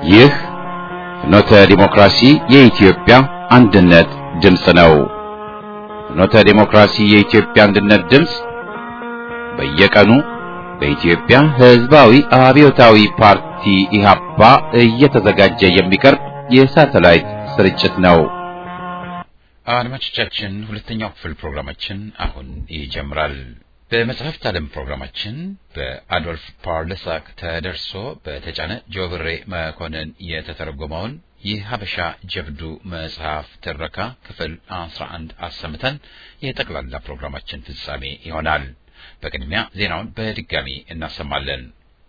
ይህ ፍኖተ ዲሞክራሲ የኢትዮጵያ አንድነት ድምፅ ነው። ፍኖተ ዲሞክራሲ የኢትዮጵያ አንድነት ድምፅ በየቀኑ በኢትዮጵያ ሕዝባዊ አብዮታዊ ፓርቲ ኢህአፓ እየተዘጋጀ የሚቀርብ የሳተላይት ስርጭት ነው። አድማጮቻችን ሁለተኛው ክፍል ፕሮግራማችን አሁን ይጀምራል። በመጽሐፍት ዓለም ፕሮግራማችን በአዶልፍ ፓርለሳክ ተደርሶ በተጫነ ጆብሬ መኮንን የተተረጎመውን የሀበሻ ጀብዱ መጽሐፍ ትረካ ክፍል 11 አሰምተን የጠቅላላ ፕሮግራማችን ፍጻሜ ይሆናል። በቅድሚያ ዜናውን በድጋሚ እናሰማለን።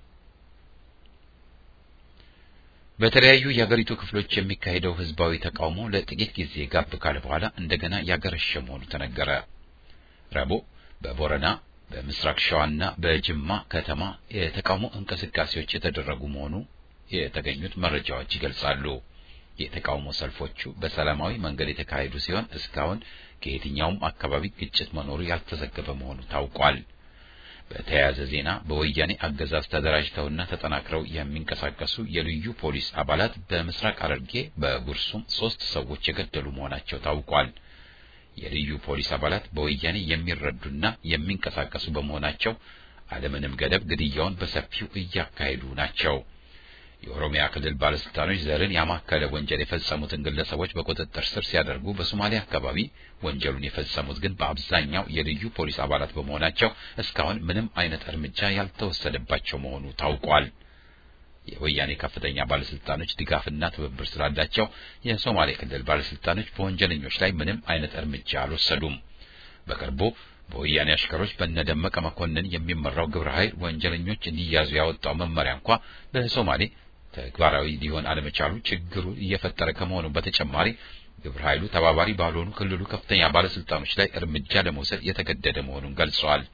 በተለያዩ የሀገሪቱ ክፍሎች የሚካሄደው ህዝባዊ ተቃውሞ ለጥቂት ጊዜ ጋብ ካለ በኋላ እንደገና ያገረሸ መሆኑ ተነገረ። ረቡዕ በቦረና በምስራቅ ሸዋና በጅማ ከተማ የተቃውሞ እንቅስቃሴዎች የተደረጉ መሆኑ የተገኙት መረጃዎች ይገልጻሉ። የተቃውሞ ሰልፎቹ በሰላማዊ መንገድ የተካሄዱ ሲሆን እስካሁን ከየትኛውም አካባቢ ግጭት መኖሩ ያልተዘገበ መሆኑ ታውቋል። በተያያዘ ዜና በወያኔ አገዛዝ ተደራጅተውና ተጠናክረው የሚንቀሳቀሱ የልዩ ፖሊስ አባላት በምስራቅ ሐረርጌ በጉርሱም 3 ሰዎች የገደሉ መሆናቸው ታውቋል። የልዩ ፖሊስ አባላት በወያኔ የሚረዱና የሚንቀሳቀሱ በመሆናቸው አለምንም ገደብ ግድያውን በሰፊው እያካሄዱ ናቸው። የኦሮሚያ ክልል ባለስልጣኖች ዘርን ያማከለ ወንጀል የፈጸሙትን ግለሰቦች በቁጥጥር ስር ሲያደርጉ በሶማሊያ አካባቢ ወንጀሉን የፈጸሙት ግን በአብዛኛው የልዩ ፖሊስ አባላት በመሆናቸው እስካሁን ምንም አይነት እርምጃ ያልተወሰደባቸው መሆኑ ታውቋል። የወያኔ ከፍተኛ ባለስልጣኖች ድጋፍና ትብብር ስላላቸው የሶማሌ ክልል ባለስልጣኖች በወንጀለኞች ላይ ምንም አይነት እርምጃ አልወሰዱም። በቅርቡ በወያኔ አሽከሮች በነደመቀ መኮንን የሚመራው ግብረ ኃይል ወንጀለኞች እንዲያዙ ያወጣው መመሪያ እንኳን በሶማሌ ተግባራዊ ሊሆን አለመቻሉ ችግሩ እየፈጠረ ከመሆኑ በተጨማሪ ግብረ ኃይሉ ተባባሪ ባልሆኑ ክልሉ ከፍተኛ ባለስልጣኖች ላይ እርምጃ ለመውሰድ የተገደደ መሆኑን ገልጸዋል።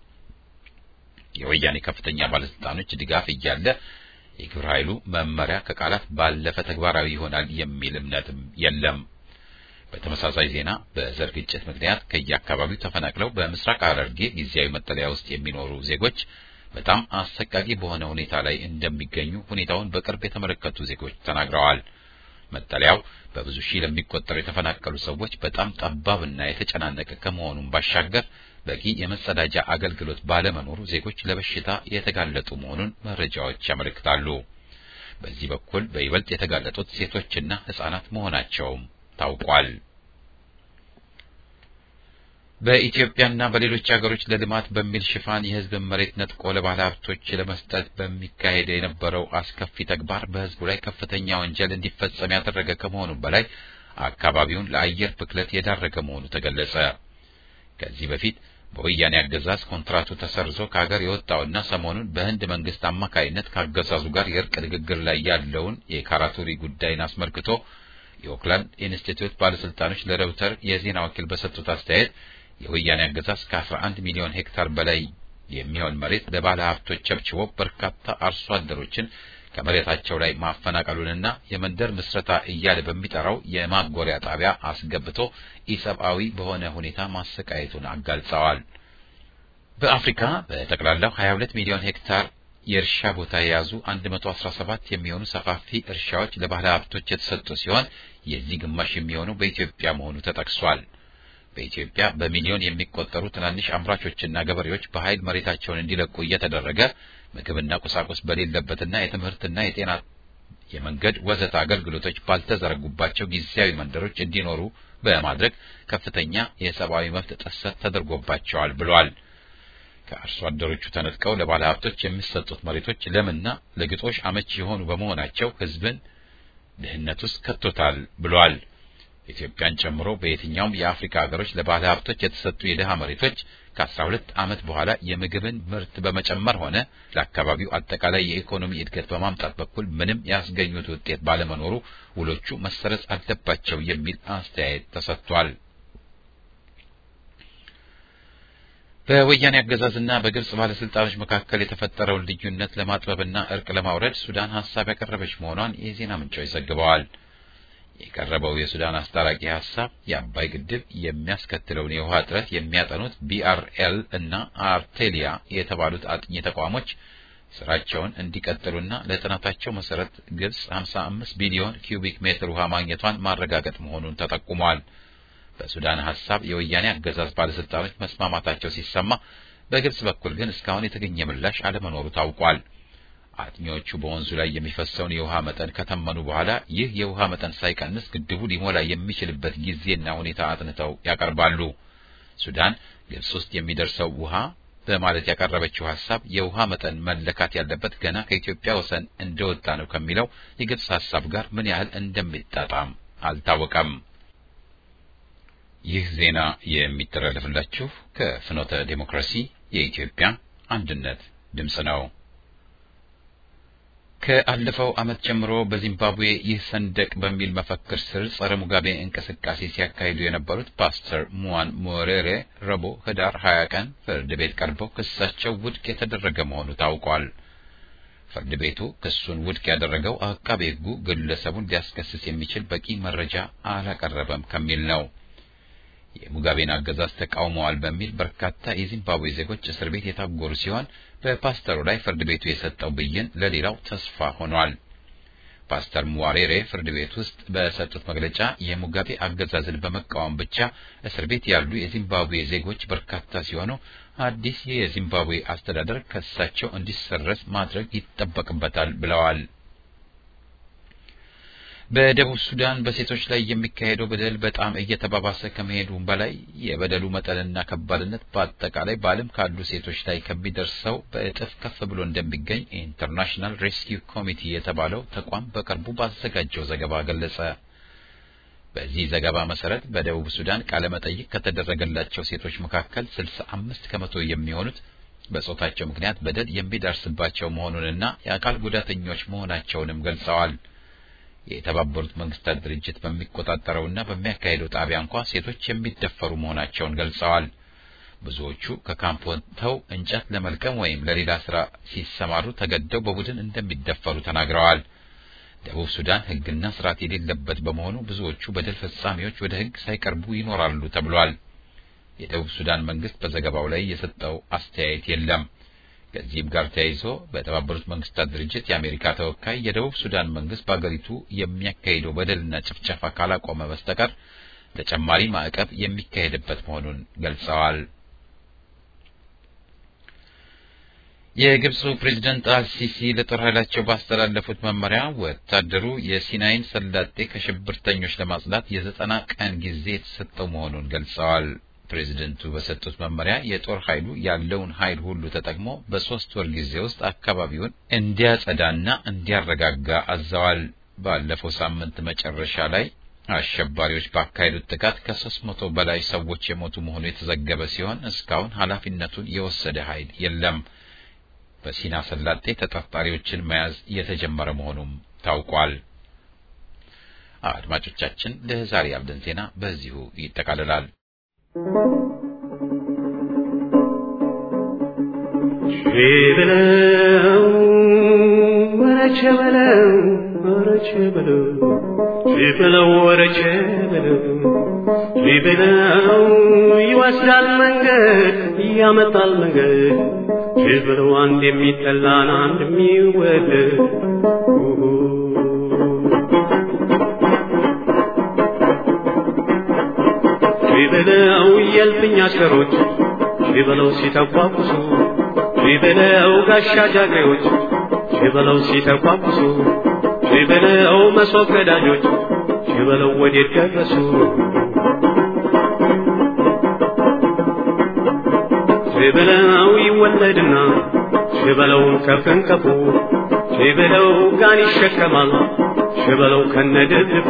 የወያኔ ከፍተኛ ባለስልጣኖች ድጋፍ እያለ የግብረ ኃይሉ መመሪያ ከቃላት ባለፈ ተግባራዊ ይሆናል የሚል እምነትም የለም። በተመሳሳይ ዜና በዘር ግጭት ምክንያት ከየአካባቢው ተፈናቅለው በምስራቅ ሐረርጌ ጊዜያዊ መጠለያ ውስጥ የሚኖሩ ዜጎች በጣም አሰቃቂ በሆነ ሁኔታ ላይ እንደሚገኙ ሁኔታውን በቅርብ የተመለከቱ ዜጎች ተናግረዋል። መጠለያው በብዙ ሺህ ለሚቆጠሩ የተፈናቀሉ ሰዎች በጣም ጠባብና የተጨናነቀ ከመሆኑም ባሻገር በቂ የመጸዳጃ አገልግሎት ባለመኖሩ ዜጎች ለበሽታ የተጋለጡ መሆኑን መረጃዎች ያመለክታሉ። በዚህ በኩል በይበልጥ የተጋለጡት ሴቶችና ሕፃናት መሆናቸውም ታውቋል። በኢትዮጵያና በሌሎች ሀገሮች ለልማት በሚል ሽፋን የህዝብ መሬት ነጥቆ ለባለ ሀብቶች ለመስጠት በሚካሄድ የነበረው አስከፊ ተግባር በህዝቡ ላይ ከፍተኛ ወንጀል እንዲፈጸም ያደረገ ከመሆኑ በላይ አካባቢውን ለአየር ብክለት የዳረገ መሆኑ ተገለጸ። ከዚህ በፊት በወያኔ አገዛዝ ኮንትራቱ ተሰርዞ ከሀገር የወጣውና ሰሞኑን በህንድ መንግስት አማካይነት ከአገዛዙ ጋር የእርቅ ንግግር ላይ ያለውን የካራቱሪ ጉዳይን አስመልክቶ የኦክላንድ ኢንስቲትዩት ባለስልጣኖች ለሮይተር የዜና ወኪል በሰጡት አስተያየት የወያኔ አገዛዝ ከ11 ሚሊዮን ሄክታር በላይ የሚሆን መሬት ለባለ ሀብቶች ቸብችቦ በርካታ አርሶ አደሮችን ከመሬታቸው ላይ ማፈናቀሉንና የመንደር ምስረታ እያለ በሚጠራው የማጎሪያ ጣቢያ አስገብቶ ኢሰብአዊ በሆነ ሁኔታ ማሰቃየቱን አጋልጸዋል። በአፍሪካ በጠቅላላው 22 ሚሊዮን ሄክታር የእርሻ ቦታ የያዙ 117 የሚሆኑ ሰፋፊ እርሻዎች ለባለ ሀብቶች የተሰጡ ሲሆን የዚህ ግማሽ የሚሆነው በኢትዮጵያ መሆኑ ተጠቅሷል። በኢትዮጵያ በሚሊዮን የሚቆጠሩ ትናንሽ አምራቾችና ገበሬዎች በኃይል መሬታቸውን እንዲለቁ እየተደረገ ምግብና ቁሳቁስ በሌለበትና የትምህርትና የጤና የመንገድ ወዘተ አገልግሎቶች ባልተዘረጉባቸው ጊዜያዊ መንደሮች እንዲኖሩ በማድረግ ከፍተኛ የሰብአዊ መብት ጥሰት ተደርጎባቸዋል ብሏል። ከአርሶ አደሮቹ ተነጥቀው ለባለ ሀብቶች የሚሰጡት መሬቶች ለምና ለግጦሽ አመቺ የሆኑ በመሆናቸው ህዝብን ድህነት ውስጥ ከቶታል ብሏል። ኢትዮጵያን ጨምሮ በየትኛውም የአፍሪካ ሀገሮች ለባለ ሀብቶች የተሰጡ የደሃ መሬቶች ከ12 ዓመት በኋላ የምግብን ምርት በመጨመር ሆነ ለአካባቢው አጠቃላይ የኢኮኖሚ እድገት በማምጣት በኩል ምንም ያስገኙት ውጤት ባለመኖሩ ውሎቹ መሰረዝ አለባቸው የሚል አስተያየት ተሰጥቷል። በወያኔ አገዛዝና በግብጽ ባለስልጣኖች መካከል የተፈጠረውን ልዩነት ለማጥበብና እርቅ ለማውረድ ሱዳን ሐሳብ ያቀረበች መሆኗን የዜና ምንጮች ዘግበዋል። የቀረበው የሱዳን አስታራቂ ሐሳብ የአባይ ግድብ የሚያስከትለውን የውሃ እጥረት የሚያጠኑት BRL እና አርቴሊያ የተባሉት አጥኚ ተቋሞች ስራቸውን እንዲቀጥሉና ለጥናታቸው መሰረት ግብጽ 55 ቢሊዮን ኪዩቢክ ሜትር ውሃ ማግኘቷን ማረጋገጥ መሆኑን ተጠቁሟል። በሱዳን ሐሳብ የወያኔ አገዛዝ ባለስልጣኖች መስማማታቸው ሲሰማ በግብጽ በኩል ግን እስካሁን የተገኘ ምላሽ አለመኖሩ ታውቋል። አጥኚዎቹ በወንዙ ላይ የሚፈሰውን የውሃ መጠን ከተመኑ በኋላ ይህ የውሃ መጠን ሳይቀንስ ግድቡ ሊሞላ የሚችልበት ጊዜና ሁኔታ አጥንተው ያቀርባሉ። ሱዳን ግብጽ ውስጥ የሚደርሰው ውሃ በማለት ያቀረበችው ሐሳብ የውሃ መጠን መለካት ያለበት ገና ከኢትዮጵያ ወሰን እንደወጣ ነው ከሚለው የግብጽ ሐሳብ ጋር ምን ያህል እንደሚጣጣም አልታወቀም። ይህ ዜና የሚተላለፍላችሁ ከፍኖተ ዲሞክራሲ የኢትዮጵያ አንድነት ድምጽ ነው። ከአለፈው ዓመት ጀምሮ በዚምባብዌ ይህ ሰንደቅ በሚል መፈክር ስር ጸረ ሙጋቤ እንቅስቃሴ ሲያካሂዱ የነበሩት ፓስተር ሙዋን ሞሬሬ ረቡዕ ህዳር 20 ቀን ፍርድ ቤት ቀርበው ክሳቸው ውድቅ የተደረገ መሆኑ ታውቋል። ፍርድ ቤቱ ክሱን ውድቅ ያደረገው አቃቤ ሕጉ ግለሰቡን ሊያስከስስ የሚችል በቂ መረጃ አላቀረበም ከሚል ነው። የሙጋቤን አገዛዝ ተቃውመዋል በሚል በርካታ የዚምባብዌ ዜጎች እስር ቤት የታጎሩ ሲሆን በፓስተሩ ላይ ፍርድ ቤቱ የሰጠው ብይን ለሌላው ተስፋ ሆኗል። ፓስተር ሙዋሬሬ ፍርድ ቤት ውስጥ በሰጡት መግለጫ የሙጋቤ አገዛዝን በመቃወም ብቻ እስር ቤት ያሉ የዚምባብዌ ዜጎች በርካታ ሲሆኑ አዲስ የዚምባብዌ አስተዳደር ከሳቸው እንዲሰረዝ ማድረግ ይጠበቅበታል ብለዋል። በደቡብ ሱዳን በሴቶች ላይ የሚካሄደው በደል በጣም እየተባባሰ ከመሄዱም በላይ የበደሉ መጠንና ከባድነት በአጠቃላይ በዓለም ካሉ ሴቶች ላይ ከሚደርሰው በእጥፍ ከፍ ብሎ እንደሚገኝ ኢንተርናሽናል ሬስኪው ኮሚቲ የተባለው ተቋም በቅርቡ ባዘጋጀው ዘገባ ገለጸ። በዚህ ዘገባ መሰረት በደቡብ ሱዳን ቃለ መጠይቅ ከተደረገላቸው ሴቶች መካከል 65 ከመቶ የሚሆኑት በጾታቸው ምክንያት በደል የሚደርስባቸው መሆኑንና የአካል ጉዳተኞች መሆናቸውንም ገልጸዋል። የተባበሩት መንግስታት ድርጅት በሚቆጣጠረውና በሚያካሄደው ጣቢያ እንኳን ሴቶች የሚደፈሩ መሆናቸውን ገልጸዋል። ብዙዎቹ ከካምፕ ወጥተው እንጨት ለመልቀም ወይም ለሌላ ስራ ሲሰማሩ ተገደው በቡድን እንደሚደፈሩ ተናግረዋል። ደቡብ ሱዳን ሕግና ስርዓት የሌለበት በመሆኑ ብዙዎቹ በደል ፈጻሚዎች ወደ ሕግ ሳይቀርቡ ይኖራሉ ተብሏል። የደቡብ ሱዳን መንግስት በዘገባው ላይ የሰጠው አስተያየት የለም። ከዚህም ጋር ተያይዞ በተባበሩት መንግስታት ድርጅት የአሜሪካ ተወካይ የደቡብ ሱዳን መንግስት በአገሪቱ የሚያካሂደው በደልና ጭፍጨፋ ካላቆመ በስተቀር ተጨማሪ ማዕቀብ የሚካሄድበት መሆኑን ገልጸዋል። የግብፁ ፕሬዝዳንት አልሲሲ ለጦር ኃይላቸው ባስተላለፉት መመሪያ ወታደሩ የሲናይን ሰላጤ ከሽብርተኞች ለማጽዳት የ90 ቀን ጊዜ የተሰጠው መሆኑን ገልጸዋል። ፕሬዝዳንቱ በሰጡት መመሪያ የጦር ኃይሉ ያለውን ኃይል ሁሉ ተጠቅሞ በ3 ወር ጊዜ ውስጥ አካባቢውን እንዲያጸዳና እንዲያረጋጋ አዘዋል። ባለፈው ሳምንት መጨረሻ ላይ አሸባሪዎች ባካሄዱት ጥቃት ከ300 በላይ ሰዎች የሞቱ መሆኑ የተዘገበ ሲሆን እስካሁን ኃላፊነቱን የወሰደ ኃይል የለም። በሲና ሰላጤ ተጠርጣሪዎችን መያዝ የተጀመረ መሆኑም ታውቋል። አድማጮቻችን ለዛሬ ያለን ዜና በዚሁ ይጠቃልላል። ሸበለው ወረቸበለው ወረቸበለው ሸበለው ወረቸበለው ሸበለው ይወስዳል መንገድ ያመጣል መንገድ ሸበለው አንድ የሚጠላን አንድ የሚወደድ ሸበለው የልፍኝ አሽከሮች ሸበለው ሲተቋቁሱ ሸበለው ጋሻ ጃግሬዎች ሸበለው ሲተቋቁሱ ሸበለው መሶብ ቀዳጆች ሸበለው ወዴት ደረሱ ሸበለው ይወለድና ሸበለው ከፍንከፉ ሸበለው ጋን ይሸከማል ሸበለው ከነደድፉ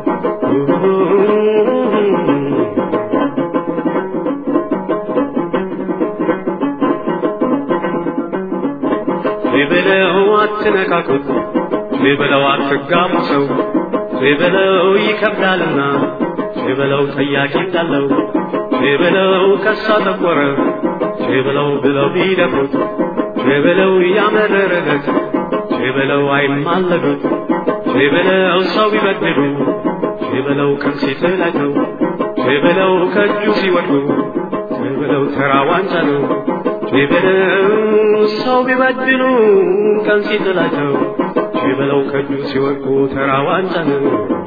ሸበለው አትነካኩት ሸበለው አትጋቡ ሰው ሸበለው ይከብዳልና ሸበለው ጠያቂ እንዳለው ሸበለው ከሳ ተቆረ ሸበለው ብለው ቢደፍሩት ሸበለው ያመረረለት ሸበለው አይማለዱት ሸበለው ሰው ቢበድሉ ሸበለው ቀን ሲጥላቸው ሸበለው ከእጁ ሲወድቁ ሸበለው ተራ ዋንጫ ነው ይበለው ሰው ቢበድሉ ቀን ሲጥላቸው ይበለው ከጁ ሲወርቁ ተራዋንጫ ነው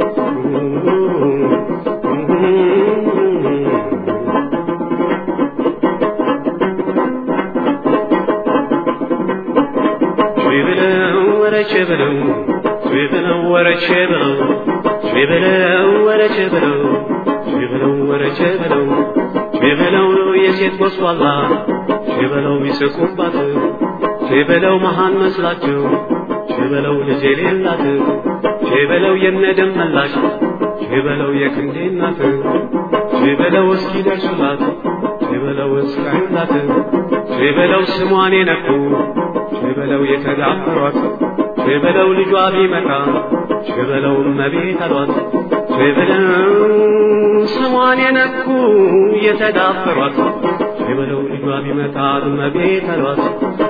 ይበለው ወረቼ በለው ይበለው ወረቼ በለው ይበለው ወረቼ በለው ይበለው ወረቼ በለው ይበለው የሴት ጎስቋላ ይበለው ይስቁባት ይበለው መሃን መስላቸው ይበለው ልጅ የሌላት ይበለው የነደም መላሽ ይበለው የክንዴ እናት ይበለው እስኪ ደርሱላት ይበለው እስካዩላት ይበለው ስሟን የነኩ ይበለው የተዳፈሯት ይበለው ልጇ ቢመጣ ይበለው እመቤት አሏት ይበለው ስሟን የነኩ የተዳፈሯት ይበለው ልጇ ቢመጣ እመቤት አሏት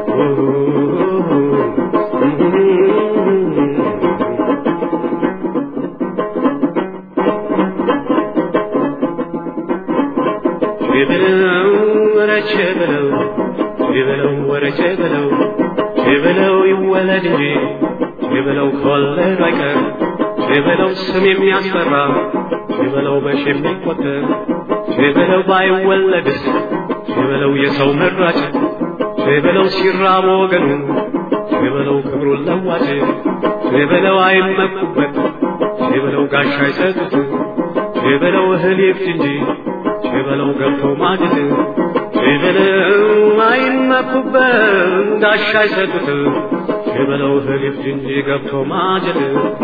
ይበለው ወረቼ በለው ይበለው ወረቼ በለው ይበለው ይወለድ እንጂ ይበለው ከወለድ አይቀር ይበለው ስም የሚያስፈራ ይበለው በሺ የሚቆጠር ይበለው ባይወለድስ ይበለው የሰው መራጭ ይበለው ሲራብ ወገኑ ይበለው ክብሩን ለዋጭ ይበለው አይመኩበት ይበለው ጋሻ አይሰጡት ይበለው እህል ይፍጅ እንጂ ይበለው ገብቶ ማግድ ይበለው አይመኩበት ጋሻ አይሰጡት ይበለው እህል ይፍጅ እንጂ ገብቶ ማግድ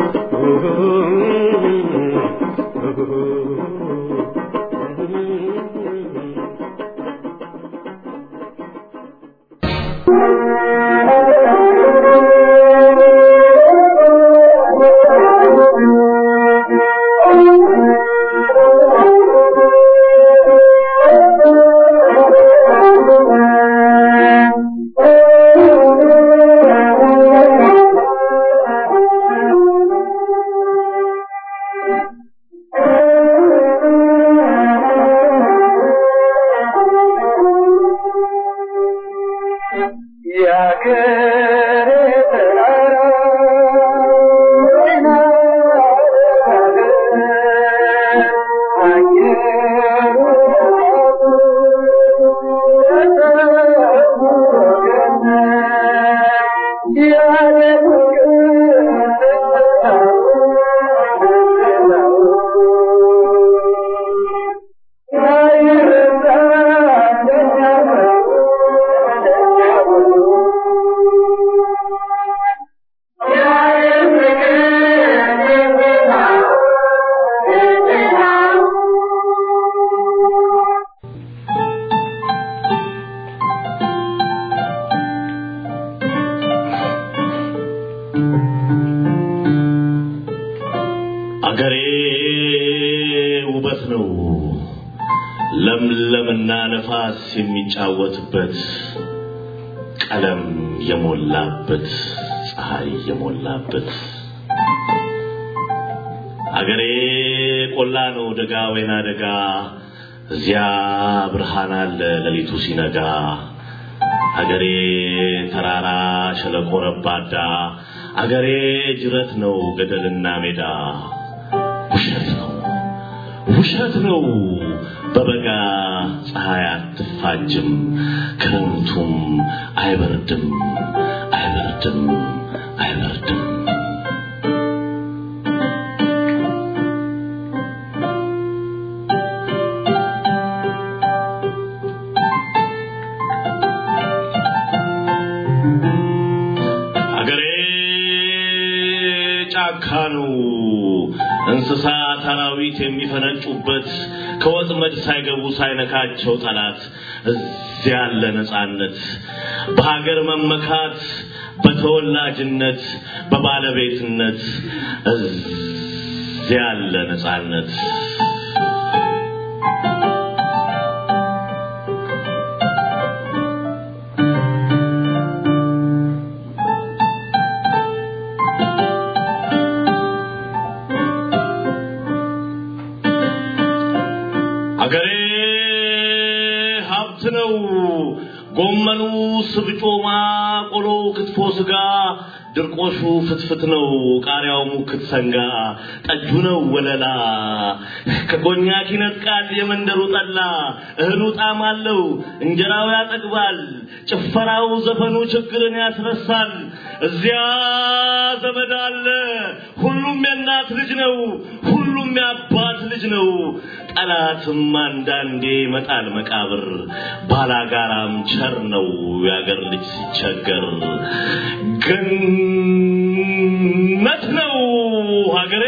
አገሬ ውበት ነው ለምለምና ነፋስ የሚጫወትበት ቀለም የሞላበት ፀሐይ የሞላበት አገሬ ቆላ ነው ደጋ ወይና ደጋ እዚያ ብርሃን አለ ለሊቱ ሲነጋ አገሬ ተራራ ሸለቆ ረባዳ አገሬ ጅረት ነው ገደልና ሜዳ ውሸት ነው በበጋ ፀሐይ አትፋጅም ክረምቱም አይበርድም አገሬ ጫካ ነው እንስሳት አራዊት የሚፈነጩበት ከወጥመድ ሳይገቡ ሳይነካቸው ጠላት እዚያ ያለ ነጻነት በሀገር መመካት በተወላጅነት በባለቤትነት እዚያ ያለ ነጻነት አገሬ ሀብት ነው ጎመኑ ስብጮማ ቆሎ ክትፎ ስጋ ድርቆሹ ፍትፍት ነው ቃሪያው ሙክት ሰንጋ ጠጁ ነው ወለላ ከኮኛክ ይነጥቃል የመንደሩ ጠላ እህሉ ጣዕም አለው እንጀራው ያጠግባል ጭፈራው ዘፈኑ ችግርን ያስረሳል እዚያ ዘመድ አለ ሁሉም የእናት ልጅ ነው ሁሉም የአባት ልጅ ነው ጠላትም አንዳንዴ መጣል መቃብር ባላጋራም ቸር ነው ያገር ልጅ ሲቸገር ገነት ነው ሀገሬ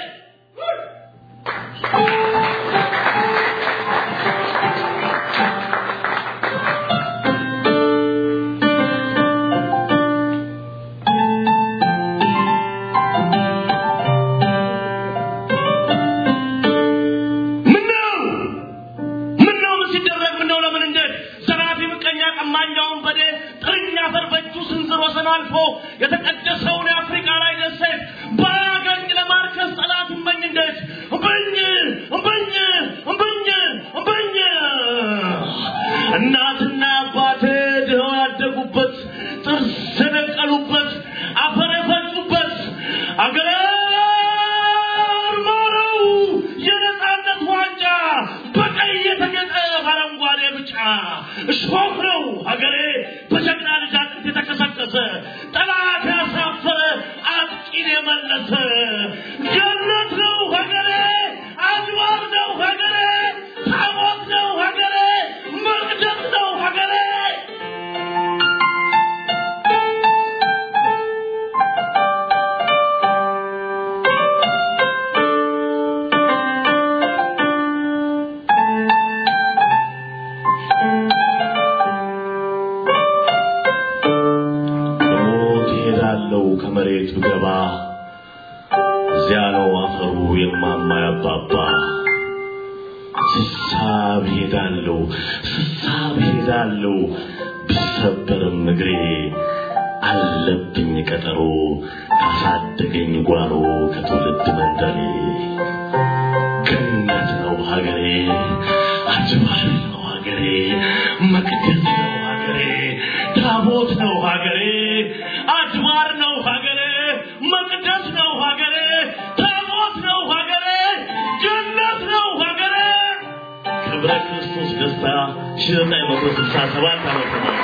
የተቀደሰውን አፍሪካ ላይ ደሴት ባገኝ ለማርከስ ጠላት እመኝ እንዴት እምበኝ እናትና አባቴ ድኸው ያደጉበት ጥርስ የነቀሉበት አፈር የፈጩበት አገር ማረው የነጻነት ዋንጫ በቀይ የተጌጠ አረንጓዴ ብጫ እሾህ ነው ሀገሬ በጀግና ልጅ አጥንት የተከሰከሰ ጠላት ያሳፈረ አጥቂን የመለሰ ገነት ነው ሀገሬ አድባር ነው ሀገሬ ታቦት ነው ሀገሬ መቅደስ ነው ሀገሬ ከመሬት ብገባ እዚያ ነው አፈሩ የማማ ያባባ ስሳብ ሄዳለሁ ብሰበርም እግሬ አለብኝ ቀጠሮ ካሳደገኝ ጓሮ ከትውልድ መንደሬ ገነት ነው ሀገሬ አድባር ነው ሀገሬ መቅደስ ነው ሀገሬ ታቦት ነው ሀገሬ አድባር ነው ሀገሬ መቅደስ ነው ሀገሬ ታቦት ነው ሀገሬ ጀነት ነው ሀገሬ ክብረ ክርስቶስ ደስታ 1967 ዓመተ ምህረት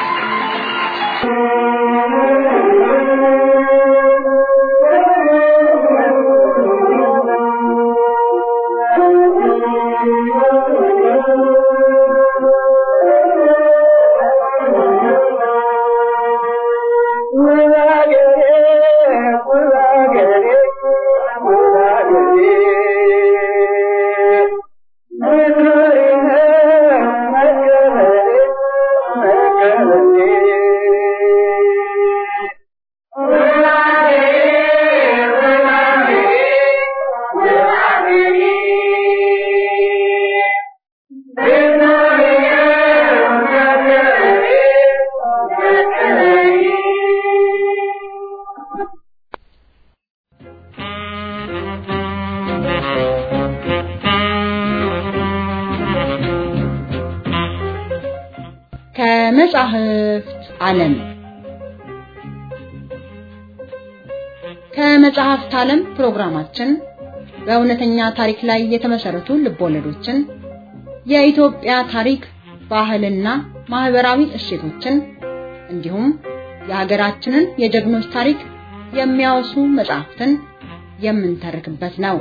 ከመጽሐፍት ዓለም ከመጽሐፍት ዓለም ፕሮግራማችን በእውነተኛ ታሪክ ላይ የተመሰረቱ ልቦለዶችን የኢትዮጵያ ታሪክ ባህልና ማህበራዊ እሴቶችን እንዲሁም የሀገራችንን የጀግኖች ታሪክ የሚያወሱ መጽሐፍትን የምንተርክበት ነው።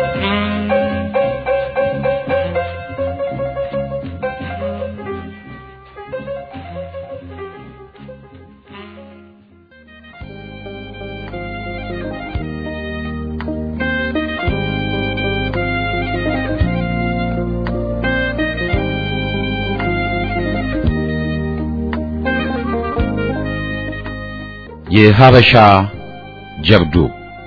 የሀበሻ ጀብዱ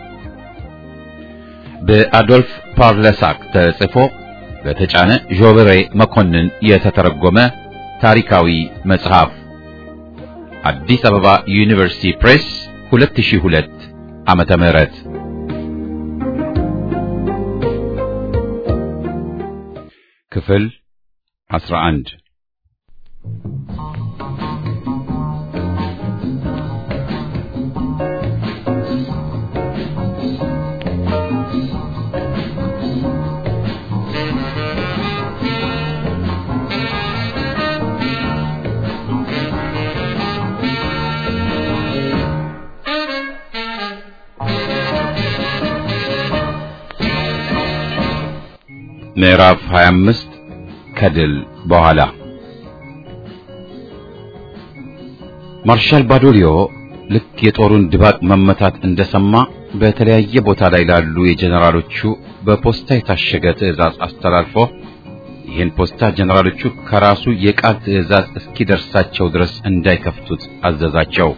በአዶልፍ ፓርለሳክ ተጽፎ በተጫነ ጆብሬ መኮንን የተተረጎመ ታሪካዊ መጽሐፍ አዲስ አበባ ዩኒቨርሲቲ ፕሬስ 2002 ዓመተ ምህረት ክፍል 11 ምዕራፍ 25 ከድል በኋላ ማርሻል ባዶሊዮ ልክ የጦሩን ድባቅ መመታት እንደሰማ በተለያየ ቦታ ላይ ላሉ የጀነራሎቹ በፖስታ የታሸገ ትዕዛዝ አስተላልፎ ይህን ፖስታ ጀነራሎቹ ከራሱ የቃል ትዕዛዝ እስኪደርሳቸው ድረስ እንዳይከፍቱት አዘዛቸው።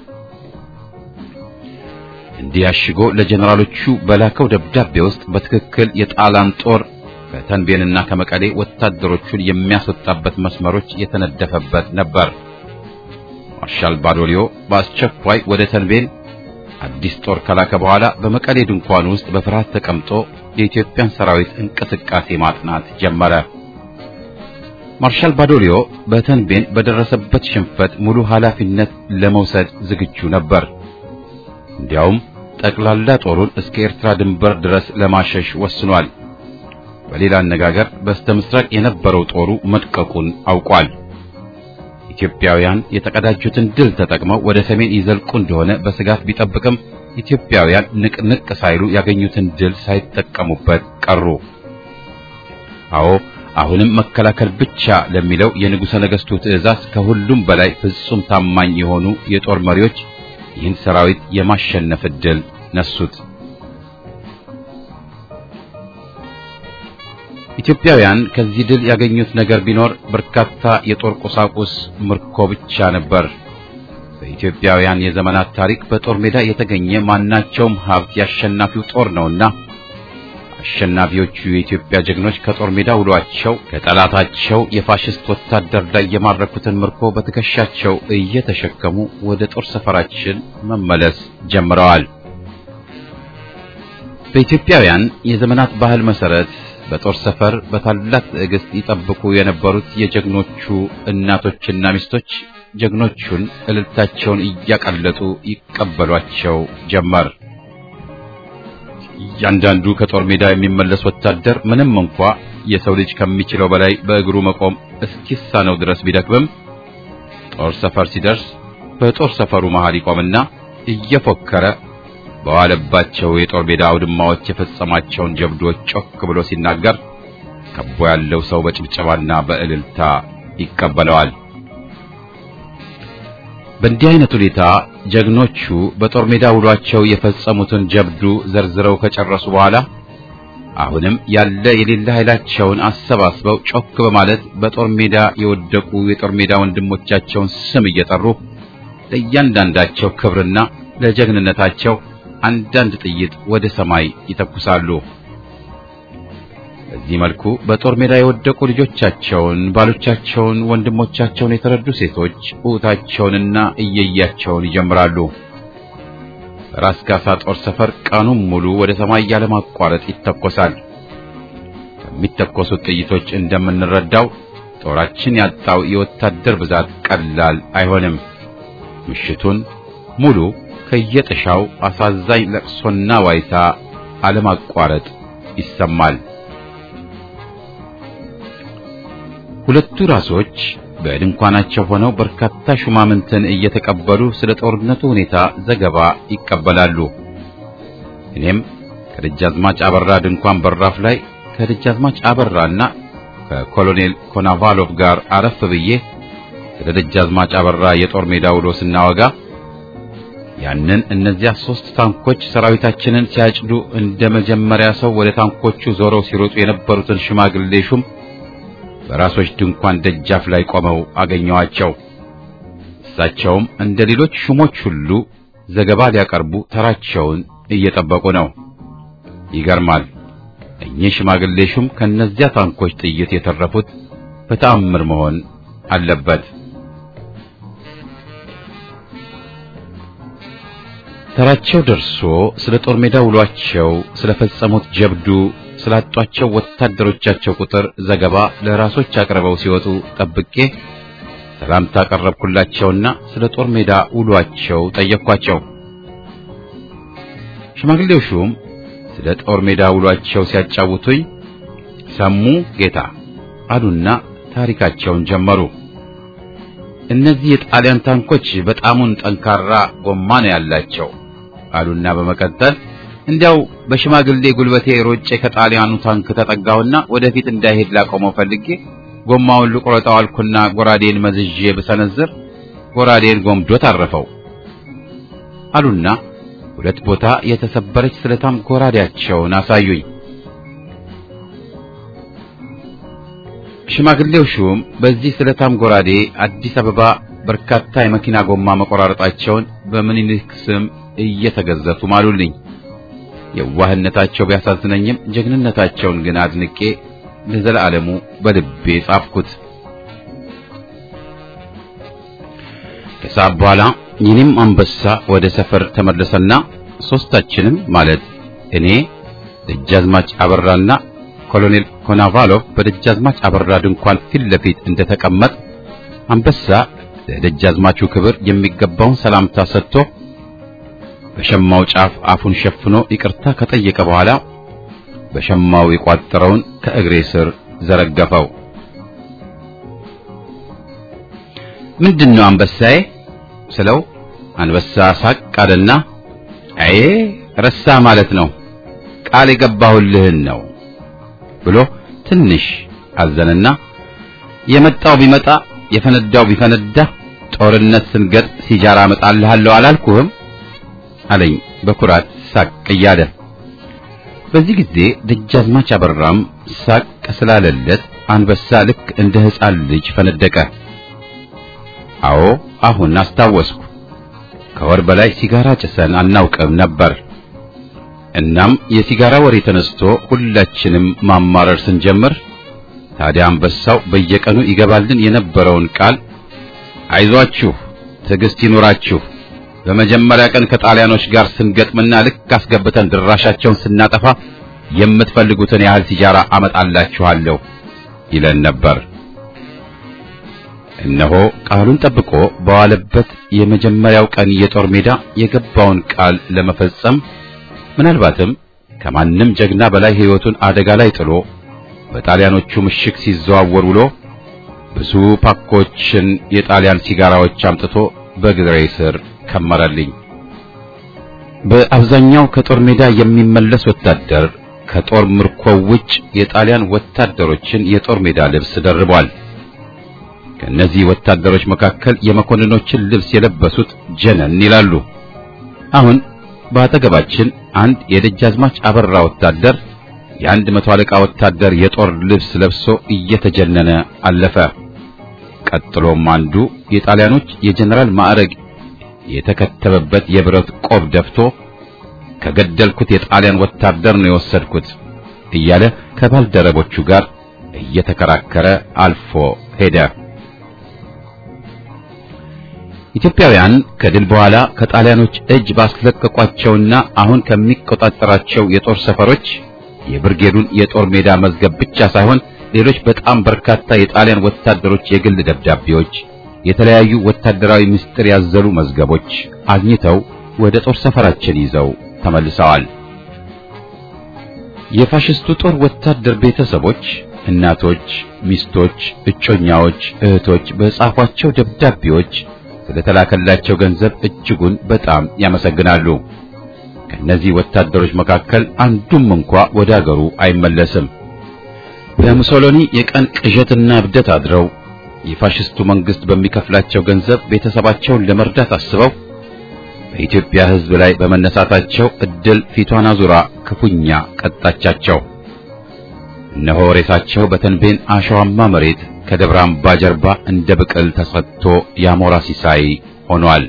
እንዲያሽጎ ለጀነራሎቹ በላከው ደብዳቤ ውስጥ በትክክል የጣሊያን ጦር ከተንቤንና ከመቀሌ ወታደሮቹን የሚያስወጣበት መስመሮች የተነደፈበት ነበር። ማርሻል ባዶሊዮ በአስቸኳይ ወደ ተንቤን አዲስ ጦር ከላከ በኋላ በመቀሌ ድንኳን ውስጥ በፍርሃት ተቀምጦ የኢትዮጵያን ሰራዊት እንቅስቃሴ ማጥናት ጀመረ። ማርሻል ባዶሊዮ በተንቤን በደረሰበት ሽንፈት ሙሉ ኃላፊነት ለመውሰድ ዝግጁ ነበር። እንዲያውም ጠቅላላ ጦሩን እስከ ኤርትራ ድንበር ድረስ ለማሸሽ ወስኗል። በሌላ አነጋገር በስተምስራቅ የነበረው ጦሩ መድቀቁን አውቋል። ኢትዮጵያውያን የተቀዳጁትን ድል ተጠቅመው ወደ ሰሜን ይዘልቁ እንደሆነ በስጋት ቢጠብቅም ኢትዮጵያውያን ንቅንቅ ሳይሉ ያገኙትን ድል ሳይጠቀሙበት ቀሩ። አዎ አሁንም መከላከል ብቻ ለሚለው የንጉሠ ነገሥቱ ትዕዛዝ ከሁሉም በላይ ፍጹም ታማኝ የሆኑ የጦር መሪዎች ይህን ሰራዊት የማሸነፍ ዕድል ነሱት። ኢትዮጵያውያን ከዚህ ድል ያገኙት ነገር ቢኖር በርካታ የጦር ቁሳቁስ ምርኮ ብቻ ነበር። በኢትዮጵያውያን የዘመናት ታሪክ በጦር ሜዳ የተገኘ ማናቸውም ሀብት ያሸናፊው ጦር ነውና አሸናፊዎቹ የኢትዮጵያ ጀግኖች ከጦር ሜዳ ውሏቸው ከጠላታቸው የፋሽስት ወታደር ላይ የማረኩትን ምርኮ በትከሻቸው እየተሸከሙ ወደ ጦር ሰፈራችን መመለስ ጀምረዋል። በኢትዮጵያውያን የዘመናት ባህል መሰረት በጦር ሰፈር በታላቅ ትዕግስት ይጠብቁ የነበሩት የጀግኖቹ እናቶችና ሚስቶች ጀግኖቹን እልልታቸውን እያቀለጡ ይቀበሏቸው ጀመር። እያንዳንዱ ከጦር ሜዳ የሚመለስ ወታደር ምንም እንኳ የሰው ልጅ ከሚችለው በላይ በእግሩ መቆም እስኪሳነው ድረስ ቢደክምም ጦር ሰፈር ሲደርስ በጦር ሰፈሩ መሃል ይቆምና እየፎከረ በዋለባቸው የጦር ሜዳ አውድማዎች የፈጸማቸውን ጀብዶች ጮክ ብሎ ሲናገር ከቦ ያለው ሰው በጭብጨባና በእልልታ ይቀበለዋል። በእንዲህ አይነት ሁኔታ ጀግኖቹ በጦር ሜዳ ውሏቸው የፈጸሙትን ጀብዱ ዘርዝረው ከጨረሱ በኋላ አሁንም ያለ የሌለ ኃይላቸውን አሰባስበው ጮክ በማለት በጦር ሜዳ የወደቁ የጦር ሜዳ ወንድሞቻቸውን ስም እየጠሩ ለእያንዳንዳቸው ክብርና ለጀግንነታቸው አንዳንድ ጥይት ወደ ሰማይ ይተኩሳሉ። በዚህ መልኩ በጦር ሜዳ የወደቁ ልጆቻቸውን፣ ባሎቻቸውን፣ ወንድሞቻቸውን የተረዱ ሴቶች ኡታቸውንና እየያቸውን ይጀምራሉ። ራስ ካሳ ጦር ሰፈር ቀኑን ሙሉ ወደ ሰማይ ያለማቋረጥ ይተኮሳል። ከሚተኮሱት ጥይቶች እንደምንረዳው ጦራችን ያጣው የወታደር ብዛት ቀላል አይሆንም። ምሽቱን ሙሉ ከየጥሻው አሳዛኝ ለቅሶና ዋይታ አለማቋረጥ ይሰማል። ሁለቱ ራሶች በድንኳናቸው ሆነው በርካታ ሹማምንትን እየተቀበሉ ስለ ጦርነቱ ሁኔታ ዘገባ ይቀበላሉ። እኔም ከደጃዝማች አበራ ድንኳን በራፍ ላይ ከደጃዝማች አበራና ከኮሎኔል ኮናቫሎቭ ጋር አረፍ ብዬ ስለ ደጃዝማች አበራ የጦር ሜዳ ውሎ ስናወጋ ያንን እነዚያ 3 ታንኮች ሰራዊታችንን ሲያጭዱ እንደ መጀመሪያ ሰው ወደ ታንኮቹ ዞረው ሲሮጡ የነበሩትን ሽማግሌ ሹም በራሶች ድንኳን ደጃፍ ላይ ቆመው አገኘዋቸው። እሳቸውም እንደ ሌሎች ሹሞች ሁሉ ዘገባ ሊያቀርቡ ተራቸውን እየጠበቁ ነው። ይገርማል። እኚህ ሽማግሌ ሹም ከነዚያ ታንኮች ጥይት የተረፉት በተአምር መሆን አለበት። ተራቸው ደርሶ ስለ ጦር ሜዳ ውሏቸው፣ ስለፈጸሙት ጀብዱ፣ ስላጧቸው ወታደሮቻቸው ቁጥር ዘገባ ለራሶች አቅርበው ሲወጡ ጠብቄ ሰላምታ ቀረብኩላቸውና ስለ ጦር ሜዳ ውሏቸው ጠየቅኳቸው። ሽማግሌው ሹም ስለ ጦር ሜዳ ውሏቸው ሲያጫውቱኝ ሰሙ ጌታ አሉና ታሪካቸውን ጀመሩ። እነዚህ የጣሊያን ታንኮች በጣሙን ጠንካራ ጎማ ነው ያላቸው አሉና በመቀጠል እንዲያው በሽማግሌ ጉልበቴ ሮጬ ከጣሊያኑ ታንክ ተጠጋውና ወደፊት እንዳይሄድ ላቆመው ፈልጌ ጎማውን ልቆረጠው አልኩና ጎራዴን መዝዤ በሰነዝር ጎራዴን ጎምዶ ታረፈው አሉና ሁለት ቦታ የተሰበረች ስለታም ጎራዴያቸውን አሳዩኝ። ሽማግሌው ሹም በዚህ ስለታም ጎራዴ አዲስ አበባ በርካታ የመኪና ጎማ መቆራረጣቸውን በምኒልክ ስም እየተገዘቱ ማሉልኝ። የዋህነታቸው ቢያሳዝነኝም ጀግንነታቸውን ግን አድንቄ ለዘላለሙ በልቤ ጻፍኩት። ከሰዓት በኋላ የኔም አንበሳ ወደ ሰፈር ተመለሰና ሶስታችንም ማለት እኔ፣ ደጃዝማች አበራና ኮሎኔል ኮናቫሎቭ በደጃዝማች አበራ ድንኳን ፊት ለፊት እንደተቀመጥ አንበሳ ለደጃዝማቹ ክብር የሚገባውን ሰላምታ ሰጥቶ በሸማው ጫፍ አፉን ሸፍኖ ይቅርታ ከጠየቀ በኋላ በሸማው የቋጠረውን ከእግሬ ስር ዘረገፈው። ምንድነው አንበሳዬ ስለው አንበሳ ሳቅ አለና አይ ረሳ ማለት ነው ቃል የገባሁልህን ነው ብሎ ትንሽ አዘነና የመጣው ቢመጣ የፈነዳው ቢፈነዳ ጦርነት ስንገጥ ሲጃራ አመጣልሃለሁ አላልኩህም አለኝ በኩራት ሳቅ እያለ። በዚህ ጊዜ ደጃዝማች አበራም ሳቅ ስላለለት አንበሳ ልክ እንደ ሕፃን ልጅ ፈነደቀ። አዎ አሁን አስታወስኩ። ከወር በላይ ሲጋራ ጭሰን አናውቅም ነበር። እናም የሲጋራ ወሬ ተነስቶ ሁላችንም ማማረር ስንጀምር ታዲያ አንበሳው በየቀኑ ይገባልን የነበረውን ቃል አይዟችሁ፣ ትዕግስት ይኑራችሁ፣ በመጀመሪያ ቀን ከጣሊያኖች ጋር ስንገጥምና ልክ አስገብተን ድራሻቸውን ስናጠፋ የምትፈልጉትን ያህል ሲጃራ አመጣላችኋለሁ ይለን ነበር። እነሆ ቃሉን ጠብቆ በዋለበት የመጀመሪያው ቀን የጦር ሜዳ የገባውን ቃል ለመፈጸም ምናልባትም ከማንም ጀግና በላይ ሕይወቱን አደጋ ላይ ጥሎ በጣሊያኖቹ ምሽግ ሲዘዋወር ውሎ ብዙ ፓኮችን የጣሊያን ሲጋራዎች አምጥቶ በግሬ ስር ከመረልኝ። በአብዛኛው ከጦር ሜዳ የሚመለስ ወታደር ከጦር ምርኮ ውጭ የጣሊያን ወታደሮችን የጦር ሜዳ ልብስ ደርቧል። ከነዚህ ወታደሮች መካከል የመኮንኖችን ልብስ የለበሱት ጀነን ይላሉ። አሁን በአጠገባችን አንድ የደጃዝማች አበራ ወታደር የአንድ መቶ አለቃ ወታደር የጦር ልብስ ለብሶ እየተጀነነ አለፈ። ቀጥሎም አንዱ የጣሊያኖች የጀነራል ማዕረግ የተከተበበት የብረት ቆብ ደፍቶ ከገደልኩት የጣሊያን ወታደር ነው የወሰድኩት እያለ ከባልደረቦቹ ጋር እየተከራከረ አልፎ ሄደ። ኢትዮጵያውያን ከድል በኋላ ከጣሊያኖች እጅ ባስለቀቋቸውና አሁን ከሚቆጣጠራቸው የጦር ሰፈሮች የብርጌዱን የጦር ሜዳ መዝገብ ብቻ ሳይሆን ሌሎች በጣም በርካታ የጣሊያን ወታደሮች የግል ደብዳቤዎች፣ የተለያዩ ወታደራዊ ምስጢር ያዘሉ መዝገቦች አግኝተው ወደ ጦር ሰፈራችን ይዘው ተመልሰዋል። የፋሽስቱ ጦር ወታደር ቤተሰቦች፣ እናቶች፣ ሚስቶች፣ እጮኛዎች፣ እህቶች በጻፏቸው ደብዳቤዎች ስለተላከላቸው ገንዘብ እጅጉን በጣም ያመሰግናሉ። ከነዚህ ወታደሮች መካከል አንዱም እንኳ ወደ አገሩ አይመለስም። በሙሶሎኒ የቀን ቅዠትና እብደት አድረው የፋሽስቱ መንግስት በሚከፍላቸው ገንዘብ ቤተሰባቸውን ለመርዳት አስበው በኢትዮጵያ ሕዝብ ላይ በመነሳታቸው እድል ፊቷን አዙራ ክፉኛ ቀጣቻቸው። እነሆ ሬሳቸው በተንቤን አሸዋማ መሬት ከደብረ አምባ ጀርባ እንደ ብቅል ተሰጥቶ ያሞራ ሲሳይ ሆኗል።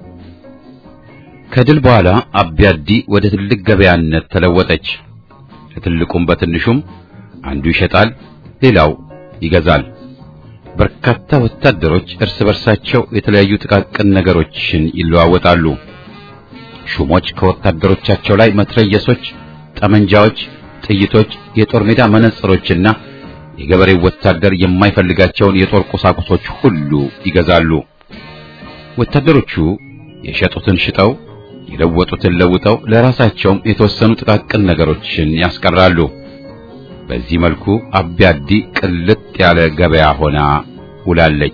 ከድል በኋላ አቢያዲ ወደ ትልቅ ገበያነት ተለወጠች። ከትልቁም በትንሹም አንዱ ይሸጣል፣ ሌላው ይገዛል። በርካታ ወታደሮች እርስ በርሳቸው የተለያዩ ጥቃቅን ነገሮችን ይለዋወጣሉ። ሹሞች ከወታደሮቻቸው ላይ መትረየሶች፣ ጠመንጃዎች፣ ጥይቶች፣ የጦር ሜዳ መነጽሮችና የገበሬው ወታደር የማይፈልጋቸውን የጦር ቁሳቁሶች ሁሉ ይገዛሉ። ወታደሮቹ የሸጡትን ሽጠው የለወጡትን ለውጠው ለራሳቸውም የተወሰኑ ጥቃቅን ነገሮችን ያስቀራሉ። በዚህ መልኩ አቢያዲ ቅልጥ ያለ ገበያ ሆና ውላለች።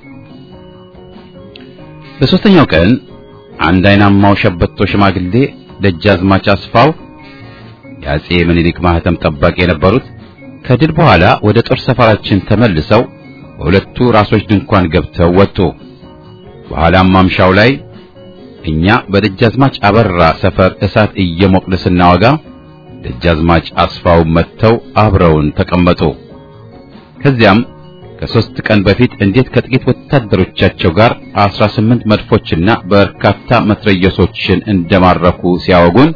በሶስተኛው ቀን አንድ አይናማው ሸበቶ ሽማግሌ ደጃዝማች አስፋው የአጼ ምኒልክ ማህተም ጠባቂ የነበሩት ከድል በኋላ ወደ ጦር ሰፈራችን ተመልሰው በሁለቱ ራሶች ድንኳን ገብተው ወጡ። በኋላም ማምሻው ላይ እኛ በደጃዝማች አበራ ሰፈር እሳት እየሞቅን ስናወጋ ደጃዝማች አስፋው መጥተው አብረውን ተቀመጡ። ከዚያም ከ3 ቀን በፊት እንዴት ከጥቂት ወታደሮቻቸው ጋር 18 መድፎችና በርካታ መትረየሶችን እንደማረኩ ሲያወጉን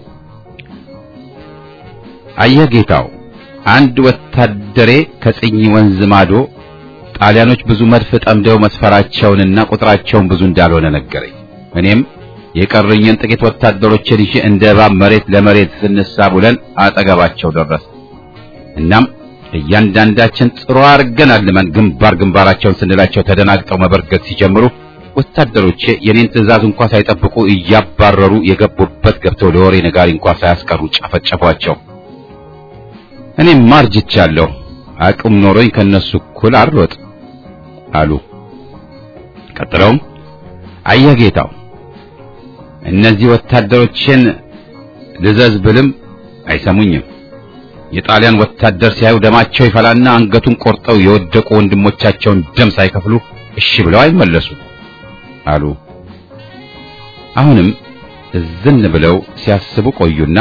አየጌታው አንድ ወታደሬ ከጽኝ ወንዝ ማዶ ጣሊያኖች ብዙ መድፍ ጠምደው መስፈራቸውንና ቁጥራቸውን ብዙ እንዳልሆነ ነገረኝ። እኔም የቀረኝን ጥቂት ወታደሮችን ይዤ እንደ እባብ መሬት ለመሬት ስንሳቡለን አጠገባቸው ደረስ። እናም እያንዳንዳችን ጥሩ አርገን አልመን ግንባራቸውን ስንላቸው ተደናግጠው መበርገግ ሲጀምሩ ወታደሮቼ የኔን ትዕዛዝ እንኳን ሳይጠብቁ እያባረሩ የገቡበት ገብተው ለወሬ ነጋሪ እንኳን ሳያስቀሩ ጨፈጨፏቸው። እኔም ማርጅቻለሁ፣ አቅም ኖሮኝ ከነሱ እኩል አልሮጥ አሉ። ቀጥለውም አየጌታው እነዚህ ወታደሮችን ልዘዝ ብልም አይሰሙኝም። የጣሊያን ወታደር ሲያዩ ደማቸው ይፈላና አንገቱን ቆርጠው የወደቁ ወንድሞቻቸውን ደም ሳይከፍሉ እሺ ብለው አይመለሱ አሉ። አሁንም እዝን ብለው ሲያስቡ ቆዩና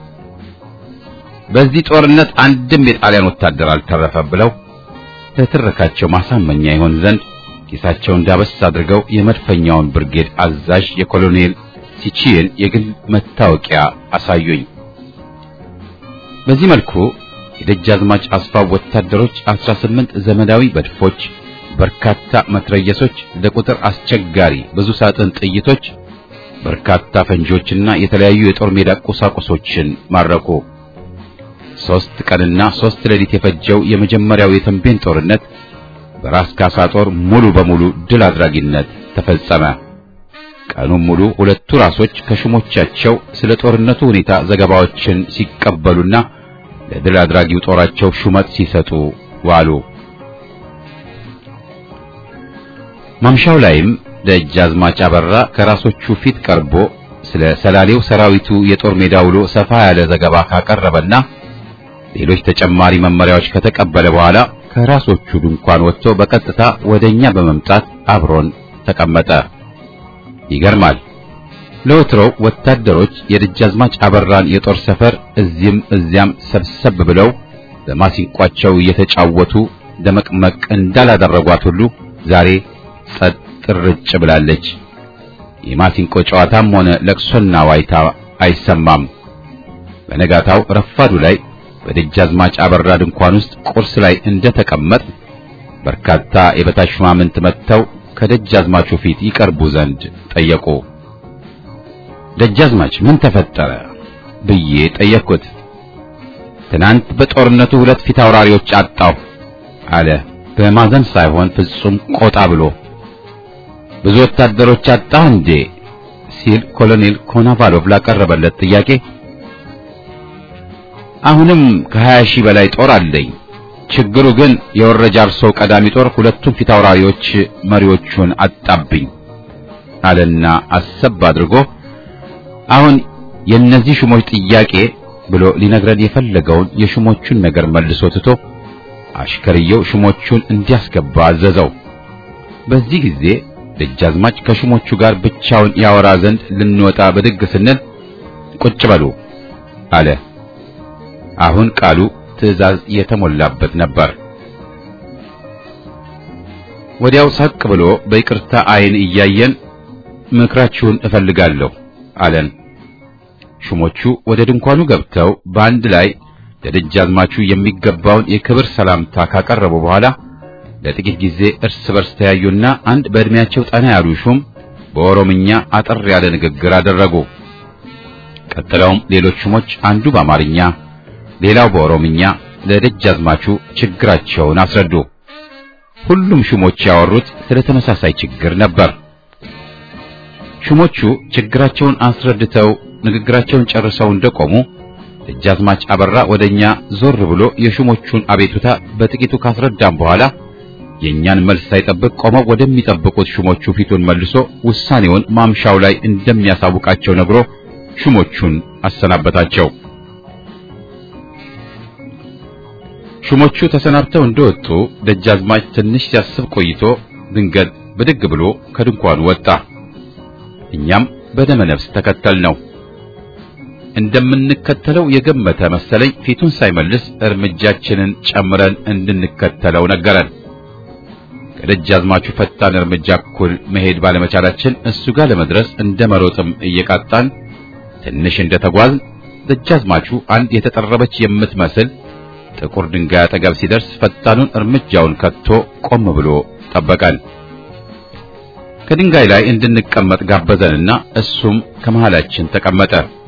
በዚህ ጦርነት አንድም የጣሊያን ወታደር አልተረፈም ብለው ለትረካቸው ማሳመኛ ይሆን ዘንድ ኪሳቸውን ዳበስ አድርገው የመድፈኛውን ብርጌድ አዛዥ የኮሎኔል ሲቺን የግል መታወቂያ አሳዩኝ። በዚህ መልኩ የደጃዝማች አስፋው ወታደሮች 18 ዘመናዊ መድፎች፣ በርካታ መትረየሶች፣ ለቁጥር አስቸጋሪ ብዙ ሳጥን ጥይቶች፣ በርካታ ፈንጂዎችና የተለያዩ የጦር ሜዳ ቁሳቁሶችን ማረኩ። 3 ቀንና 3 ሌሊት የፈጀው የመጀመሪያው የተንቤን ጦርነት በራስ ካሳ ጦር ሙሉ በሙሉ ድል አድራጊነት ተፈጸመ። ቀኑን ሙሉ ሁለቱ ራሶች ከሹሞቻቸው ስለ ጦርነቱ ሁኔታ ዘገባዎችን ሲቀበሉና ለድል አድራጊው ጦራቸው ሹመት ሲሰጡ ዋሉ። ማምሻው ላይም ደጃዝማች አበራ ከራሶቹ ፊት ቀርቦ ስለ ሰላሌው ሰራዊቱ የጦር ሜዳ ውሎ ሰፋ ያለ ዘገባ ካቀረበና ሌሎች ተጨማሪ መመሪያዎች ከተቀበለ በኋላ ከራሶቹ ድንኳን ወጥቶ በቀጥታ ወደኛ በመምጣት አብሮን ተቀመጠ። ይገርማል። ለወትሮው ወታደሮች የደጃዝማች አበራን የጦር ሰፈር እዚህም እዚያም ሰብሰብ ብለው በማሲንቋቸው እየተጫወቱ ደመቅመቅ እንዳላደረጓት ሁሉ ዛሬ ጸጥ ርጭ ብላለች። የማሲንቆ ጨዋታም ሆነ ለቅሶና ዋይታ አይሰማም። በነጋታው ረፋዱ ላይ በደጃዝማች አበራ ድንኳን ውስጥ ቁርስ ላይ እንደተቀመጥ በርካታ የበታች ሹማምንት መጥተው ከደጃዝማቹ ፊት ይቀርቡ ዘንድ ጠየቁ። ደጃዝማች ምን ተፈጠረ ብዬ ጠየቅኩት። ትናንት በጦርነቱ 2 ፊት አውራሪዎች አጣሁ አለ በማዘን ሳይሆን ፍጹም ቆጣ ብሎ። ብዙ ወታደሮች አጣሁ እንዴ ሲል ኮሎኔል ኮናቫሎቭ ላቀረበለት ጥያቄ አሁንም ከ20 ሺህ በላይ ጦር አለኝ። ችግሩ ግን የወረጃርሶ ቀዳሚ ጦር 2ቱን ፊት አውራሪዎች መሪዎቹን አጣብኝ አለና አሰብ አድርጎ አሁን የነዚህ ሹሞች ጥያቄ ብሎ ሊነግረን የፈለገውን የሹሞቹን ነገር መልሶ ትቶ አሽከርየው ሹሞቹን እንዲያስገባ አዘዘው። በዚህ ጊዜ ደጃዝማች ከሹሞቹ ጋር ብቻውን ያወራ ዘንድ ልንወጣ በድግ ስንል ቁጭ በሉ አለ። አሁን ቃሉ ትዕዛዝ የተሞላበት ነበር። ወዲያው ሳቅ ብሎ በይቅርታ አይን እያየን ምክራችሁን እፈልጋለሁ አለን። ሹሞቹ ወደ ድንኳኑ ገብተው በአንድ ላይ ለደጃዝማቹ የሚገባውን የክብር ሰላምታ ካቀረቡ በኋላ ለጥቂት ጊዜ እርስ በርስ ተያዩና አንድ በእድሜያቸው ጠና ያሉ ሹም በኦሮምኛ አጠር ያለ ንግግር አደረጉ። ቀጥለውም ሌሎች ሹሞች አንዱ በአማርኛ ሌላው በኦሮምኛ ለደጃዝማቹ ችግራቸውን አስረዱ። ሁሉም ሹሞች ያወሩት ስለ ተመሳሳይ ችግር ነበር። ሹሞቹ ችግራቸውን አስረድተው ንግግራቸውን ጨርሰው እንደቆሙ ደጃዝማች አበራ ወደኛ ዞር ብሎ የሹሞቹን አቤቱታ በጥቂቱ ካስረዳም በኋላ የኛን መልስ ሳይጠብቅ ቆመው ወደሚጠብቁት ሹሞቹ ፊቱን መልሶ ውሳኔውን ማምሻው ላይ እንደሚያሳውቃቸው ነግሮ ሹሞቹን አሰናበታቸው። ሹሞቹ ተሰናብተው እንደወጡ ደጃዝማች ትንሽ ሲያስብ ቆይቶ ድንገት ብድግ ብሎ ከድንኳኑ ወጣ። እኛም በደመ ነፍስ ተከተልነው። እንደምንከተለው የገመተ መሰለኝ ፊቱን ሳይመልስ እርምጃችንን ጨምረን እንድንከተለው ነገረን። ከደጃዝማቹ ፈጣን እርምጃ እኩል መሄድ ባለመቻላችን እሱ ጋር ለመድረስ እንደመሮጥም እየቃጣን ትንሽ እንደተጓዝን ደጃዝማቹ አንድ የተጠረበች የምትመስል ጥቁር ድንጋይ አጠገብ ሲደርስ ፈጣኑን እርምጃውን ከቶ ቆም ብሎ ጠበቀን። ከድንጋይ ላይ እንድንቀመጥ ጋበዘንና እሱም ከመሃላችን ተቀመጠ።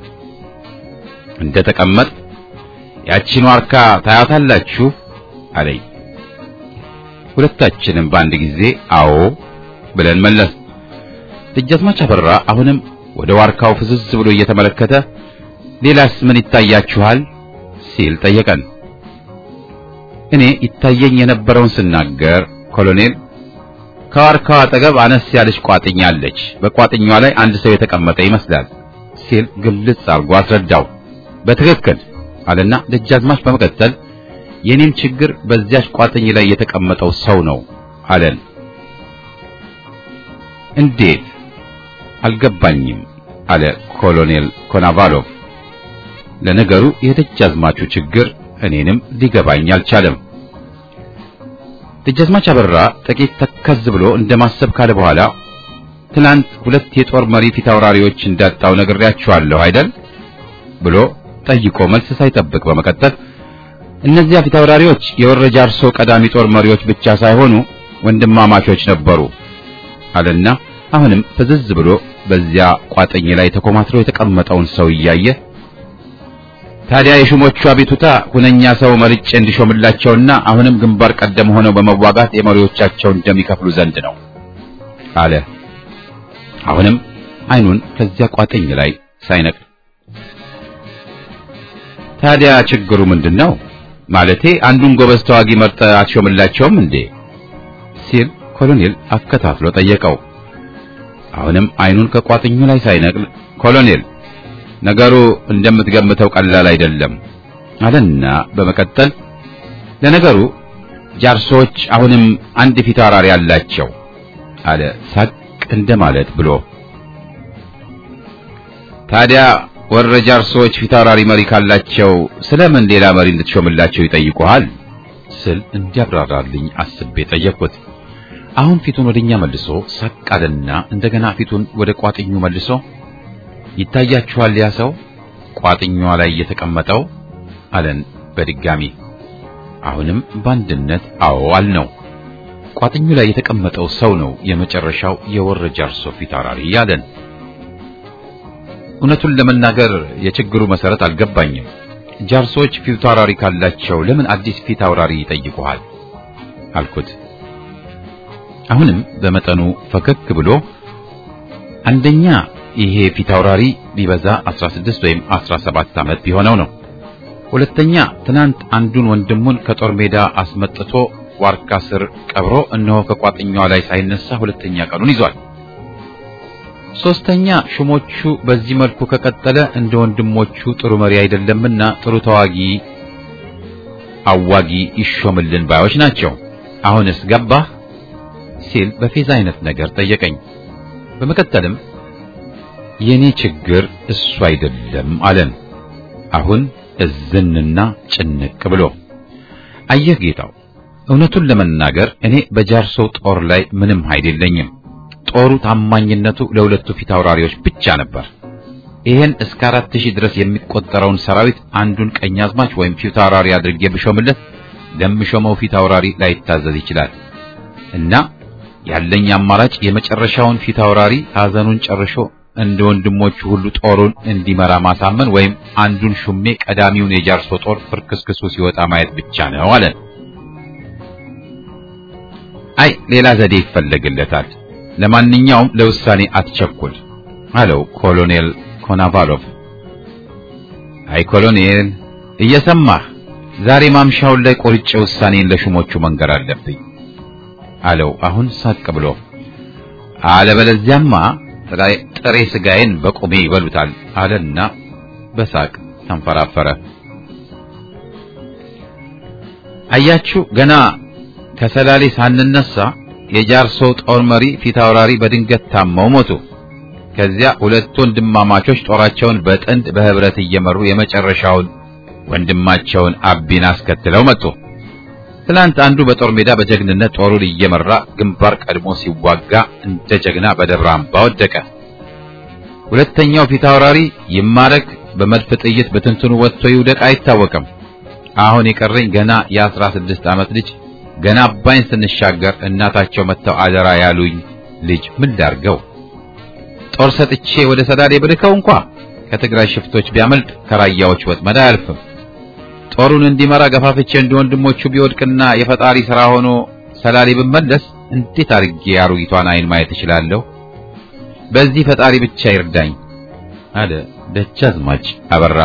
እንደተቀመጥ ያቺን ዋርካ ታያታላችሁ አለኝ። ሁለታችንም በአንድ ጊዜ አዎ ብለን መለስ። ደጃዝማች አበራ አሁንም ወደ ዋርካው ፍዝዝ ብሎ እየተመለከተ ሌላስ ምን ይታያችኋል ሲል ጠየቀን። እኔ ይታየኝ የነበረውን ስናገር ኮሎኔል ከዋርካው አጠገብ አነስ ያለች ቋጥኛ አለች፣ በቋጥኛዋ ላይ አንድ ሰው የተቀመጠ ይመስላል ሲል ግልጽ አድርጎ አስረዳው። በትክክል አለና ደጃዝማች በመቀጠል የኔም ችግር በዚያች ቋጥኝ ላይ የተቀመጠው ሰው ነው አለን። እንዴት አልገባኝም አለ ኮሎኔል ኮናቫሎቭ። ለነገሩ የደጃዝማቹ ችግር እኔንም ሊገባኝ አልቻለም። ደጃዝማች አበራ ጥቂት ተከዝ ብሎ እንደማሰብ ካለ በኋላ ትናንት ሁለት የጦር መሪ ፊት አውራሪዎች እንዳጣው ነግሬያችኋለሁ አይደል ብሎ ጠይቆ መልስ ሳይጠብቅ በመቀጠል እነዚያ ፊት አውራሪዎች የወረጃ አርሶ ቀዳሚ ጦር መሪዎች ብቻ ሳይሆኑ ወንድማማቾች ነበሩ አለና አሁንም ፍዝዝ ብሎ በዚያ ቋጥኝ ላይ ተኮማትሮ የተቀመጠውን ሰው እያየ ታዲያ የሹሞቹ አቤቱታ ሁነኛ ሰው መርጬ እንዲሾምላቸውና አሁንም ግንባር ቀደም ሆነው በመዋጋት የመሪዎቻቸውን ደም ይከፍሉ ዘንድ ነው አለ። አሁንም አይኑን ከዚያ ቋጥኝ ላይ ሳይነቅ ታዲያ ችግሩ ምንድነው? ማለቴ አንዱን ጎበዝ ተዋጊ መርጠ አትሾምላቸውም እንዴ ሲል ኮሎኔል አከታትሎ ጠየቀው። አሁንም አይኑን ከቋጥኙ ላይ ሳይነቅል ኮሎኔል ነገሩ እንደምትገምተው ቀላል አይደለም አለና በመቀጠል ለነገሩ ጃርሶች አሁንም አንድ ፊት አውራሪ አላቸው አለ ሳቅ እንደማለት ብሎ። ታዲያ ወረ ጃርሶች ፊት አውራሪ መሪ ካላቸው ስለምን ሌላ መሪ እንድትሾምላቸው ይጠይቁሃል ስል እንዲያብራራልኝ አስቤ ጠየቅኩት። አሁን ፊቱን ወደኛ መልሶ ሳቅ አለና እንደገና ፊቱን ወደ ቋጥኙ መልሶ ይታያችኋል ያ ሰው ቋጥኛዋ ላይ የተቀመጠው አለን በድጋሚ። አሁንም በአንድነት አዎ አልነው። ቋጥኙ ላይ የተቀመጠው ሰው ነው የመጨረሻው የወረጃ አርሶ ፊት አውራሪ ያለን። እውነቱን ለመናገር የችግሩ መሰረት አልገባኝም። ጃርሶች ፊት አውራሪ ካላቸው ለምን አዲስ ፊት አውራሪ ይጠይቁሃል አልኩት። አሁንም በመጠኑ ፈከክ ብሎ አንደኛ ይሄ ፊት አውራሪ ቢበዛ 16 ወይም 17 ዓመት ቢሆነው ነው። ሁለተኛ ትናንት አንዱን ወንድሙን ከጦር ሜዳ አስመጥቶ ዋርካ ስር ቀብሮ እነሆ ከቋጥኛዋ ላይ ሳይነሳ ሁለተኛ ቀኑን ይዟል። ሶስተኛ ሹሞቹ በዚህ መልኩ ከቀጠለ እንደ ወንድሞቹ ጥሩ መሪ አይደለምና ጥሩ ተዋጊ አዋጊ ይሾምልን ባዮች ናቸው። አሁንስ ገባህ ሲል በፌዝ አይነት ነገር ጠየቀኝ። በመቀጠልም የኔ ችግር እሱ አይደለም አለን። አሁን እዝንና ጭንቅ ብሎ አየህ ጌታው፣ እውነቱን ለመናገር እኔ በጃርሶ ጦር ላይ ምንም ኃይል የለኝም። ጦሩ ታማኝነቱ ለሁለቱ ፊት አውራሪዎች ብቻ ነበር። ይሄን እስከ 4000 ድረስ የሚቆጠረውን ሰራዊት አንዱን ቀኛዝማች ወይም ፊት አውራሪ አድርጌ ብሾምለት ለምሾመው ፊት አውራሪ ላይታዘዝ ይችላል እና ያለኝ አማራጭ የመጨረሻውን ፊት አውራሪ ሐዘኑን ጨርሾ እንደ ወንድሞቹ ሁሉ ጦሩን እንዲመራ ማሳመን ወይም አንዱን ሹሜ ቀዳሚውን የጃርሶ ጦር ፍርክስክሱ ሲወጣ ማየት ብቻ ነው አለ። አይ ሌላ ዘዴ ይፈልግለታል። ለማንኛውም ለውሳኔ አትቸኩል አለው ኮሎኔል ኮናቫሎቭ። አይ ኮሎኔል እየሰማህ ዛሬ ማምሻውን ላይ ቆርጬ ውሳኔን ለሹሞቹ መንገር አለብኝ አለው አሁን ሳቅ ብሎ። አለበለዚያማ ጥሬ ስጋዬን በቁሜ ይበሉታል አለና በሳቅ ተንፈራፈረ። አያችሁ ገና ከሰላሌ ሳንነሳ የጃርሶ ጦር መሪ ፊት አውራሪ በድንገት ታመው ሞቱ። ከዚያ ሁለት ወንድማማቾች ጦራቸውን በጥንድ በህብረት እየመሩ የመጨረሻውን ወንድማቸውን አቢን አስከትለው መጡ። ትላንት አንዱ በጦር ሜዳ በጀግንነት ጦሩን እየመራ ግንባር ቀድሞ ሲዋጋ እንደ ጀግና በደብረ አምባ ወደቀ። ሁለተኛው ፊት አውራሪ ይማረክ በመድፍ ጥይት በትንትኑ ወጥቶ ይውደቅ አይታወቅም። አሁን የቀረኝ ገና የ16 ዓመት ልጅ ገና አባይን ስንሻገር እናታቸው መተው አደራ ያሉኝ ልጅ ምን ላርገው? ጦር ሰጥቼ ወደ ሰዳዴ ብልከው እንኳን ከትግራይ ሽፍቶች ቢያመልጥ ከራያዎች ወጥመድ አያልፍም። ጦሩን እንዲመራ ገፋፍቼ እንደወንድሞቹ ቢወድቅና የፈጣሪ ሥራ ሆኖ ሰላሌ ብመለስ እንዴት አርጌ አሮጊቷን አይን ማየት እችላለሁ? በዚህ ፈጣሪ ብቻ ይርዳኝ አለ ደጃዝማች አበራ።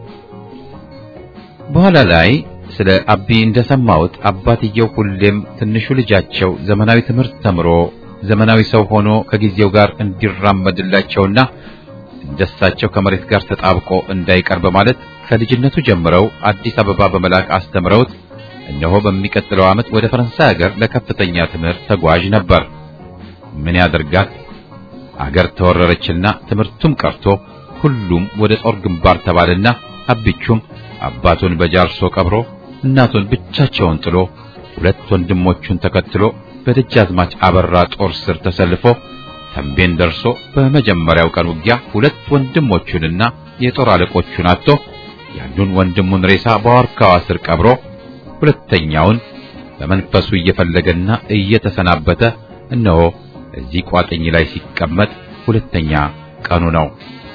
በኋላ ላይ ስለ አቢ እንደሰማሁት አባትየው ሁሌም ትንሹ ልጃቸው ዘመናዊ ትምህርት ተምሮ ዘመናዊ ሰው ሆኖ ከጊዜው ጋር እንዲራመድላቸውና እንደሳቸው ከመሬት ጋር ተጣብቆ እንዳይቀር በማለት ከልጅነቱ ጀምረው አዲስ አበባ በመላክ አስተምረውት እነሆ በሚቀጥለው ዓመት ወደ ፈረንሳይ ሀገር ለከፍተኛ ትምህርት ተጓዥ ነበር። ምን ያደርጋት አገር ተወረረችና ትምህርቱም ቀርቶ ሁሉም ወደ ጦር ግንባር ተባለና አብቹም አባቱን በጃርሶ ቀብሮ እናቱን ብቻቸውን ጥሎ ሁለት ወንድሞቹን ተከትሎ በደጃዝማች አበራ ጦር ስር ተሰልፎ ተንቤን ደርሶ በመጀመሪያው ቀን ውጊያ ሁለት ወንድሞቹንና የጦር አለቆቹን አጥቶ ያንዱን ወንድሙን ሬሳ በዋርካዋ ስር ቀብሮ ሁለተኛውን በመንፈሱ እየፈለገና እየተሰናበተ እነሆ እዚህ ቋጥኝ ላይ ሲቀመጥ ሁለተኛ ቀኑ ነው።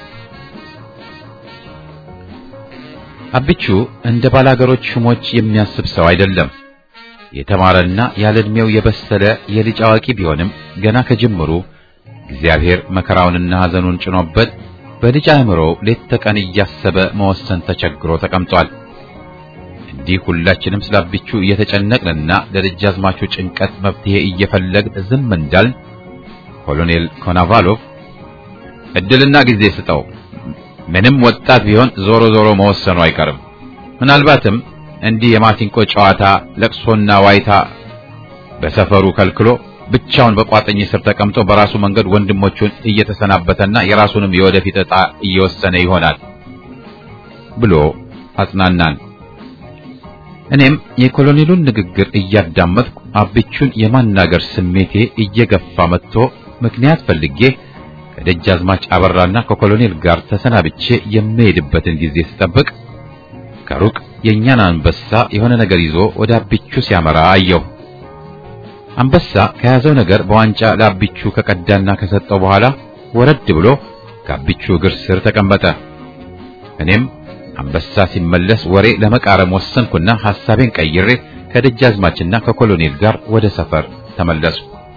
አብቹ እንደ ባላገሮች ሹሞች የሚያስብ ሰው አይደለም። የተማረና ያለ ዕድሜው የበሰለ የልጅ አዋቂ ቢሆንም ገና ከጅምሩ እግዚአብሔር መከራውንና ሐዘኑን ጭኖበት በልጅ አእምሮ ሌት ተቀን እያሰበ መወሰን ተቸግሮ ተቀምጧል። እንዲህ ሁላችንም ስለ አብቹ እየተጨነቅንና ለደጃዝማቹ ጭንቀት መፍትሄ እየፈለግን ዝም እንዳልን ኮሎኔል ኮናቫሎቭ እድልና ጊዜ ስጠው፣ ምንም ወጣት ቢሆን ዞሮ ዞሮ መወሰኑ አይቀርም፣ ምናልባትም እንዲህ የማሲንቆ ጨዋታ ለቅሶና ዋይታ በሰፈሩ ከልክሎ ብቻውን በቋጥኝ ስር ተቀምጦ በራሱ መንገድ ወንድሞቹን እየተሰናበተና የራሱንም የወደፊት ዕጣ እየወሰነ ይሆናል ብሎ አጽናናን። እኔም የኮሎኔሉን ንግግር እያዳመጥኩ አብቹን የማናገር ስሜቴ እየገፋ መጥቶ ምክንያት ፈልጌ ከደጃዝማች አበራና ከኮሎኔል ጋር ተሰናብቼ የምሄድበትን ጊዜ ስጠብቅ ከሩቅ የኛን አንበሳ የሆነ ነገር ይዞ ወደ አብቹ ሲያመራ አየሁ። አንበሳ ከያዘው ነገር በዋንጫ ለአብቹ ከቀዳና ከሰጠው በኋላ ወረድ ብሎ ከአብቹ እግር ስር ተቀመጠ። እኔም አንበሳ ሲመለስ ወሬ ለመቃረም ወሰንኩና ሐሳቤን ቀይሬ ከደጃዝማችና ከኮሎኔል ጋር ወደ ሰፈር ተመለሱ።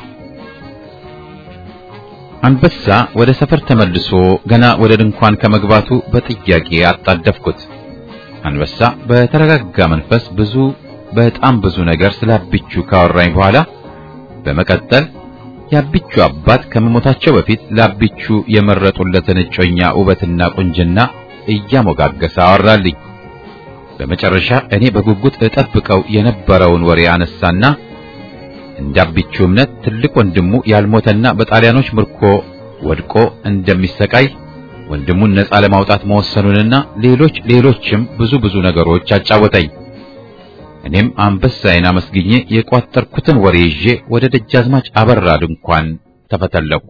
አንበሳ ወደ ሰፈር ተመልሶ ገና ወደ ድንኳን ከመግባቱ በጥያቄ አጣደፍኩት። አንበሳ በተረጋጋ መንፈስ በጣም ብዙ ነገር ስለ አብቹ ካወራኝ በኋላ በመቀጠል የአብቹ አባት ከመሞታቸው በፊት ለአብቹ የመረጡለትን እጮኛ ውበትና ቁንጅና እያሞጋገሰ አወራልኝ። በመጨረሻ እኔ በጉጉት እጠብቀው የነበረውን ወሬ አነሳና እንደ አብቹ እምነት ትልቅ ወንድሙ ያልሞተና በጣሊያኖች ምርኮ ወድቆ እንደሚሰቃይ ወንድሙን ነፃ ለማውጣት መወሰኑንና ሌሎችም ብዙ ነገሮች አጫወተኝ። እኔም አንበሳዬን አመስግኜ የቋጠርኩትን ወሬ ይዤ ወደ ደጃዝማች አበራ ድንኳን ተፈተለኩ።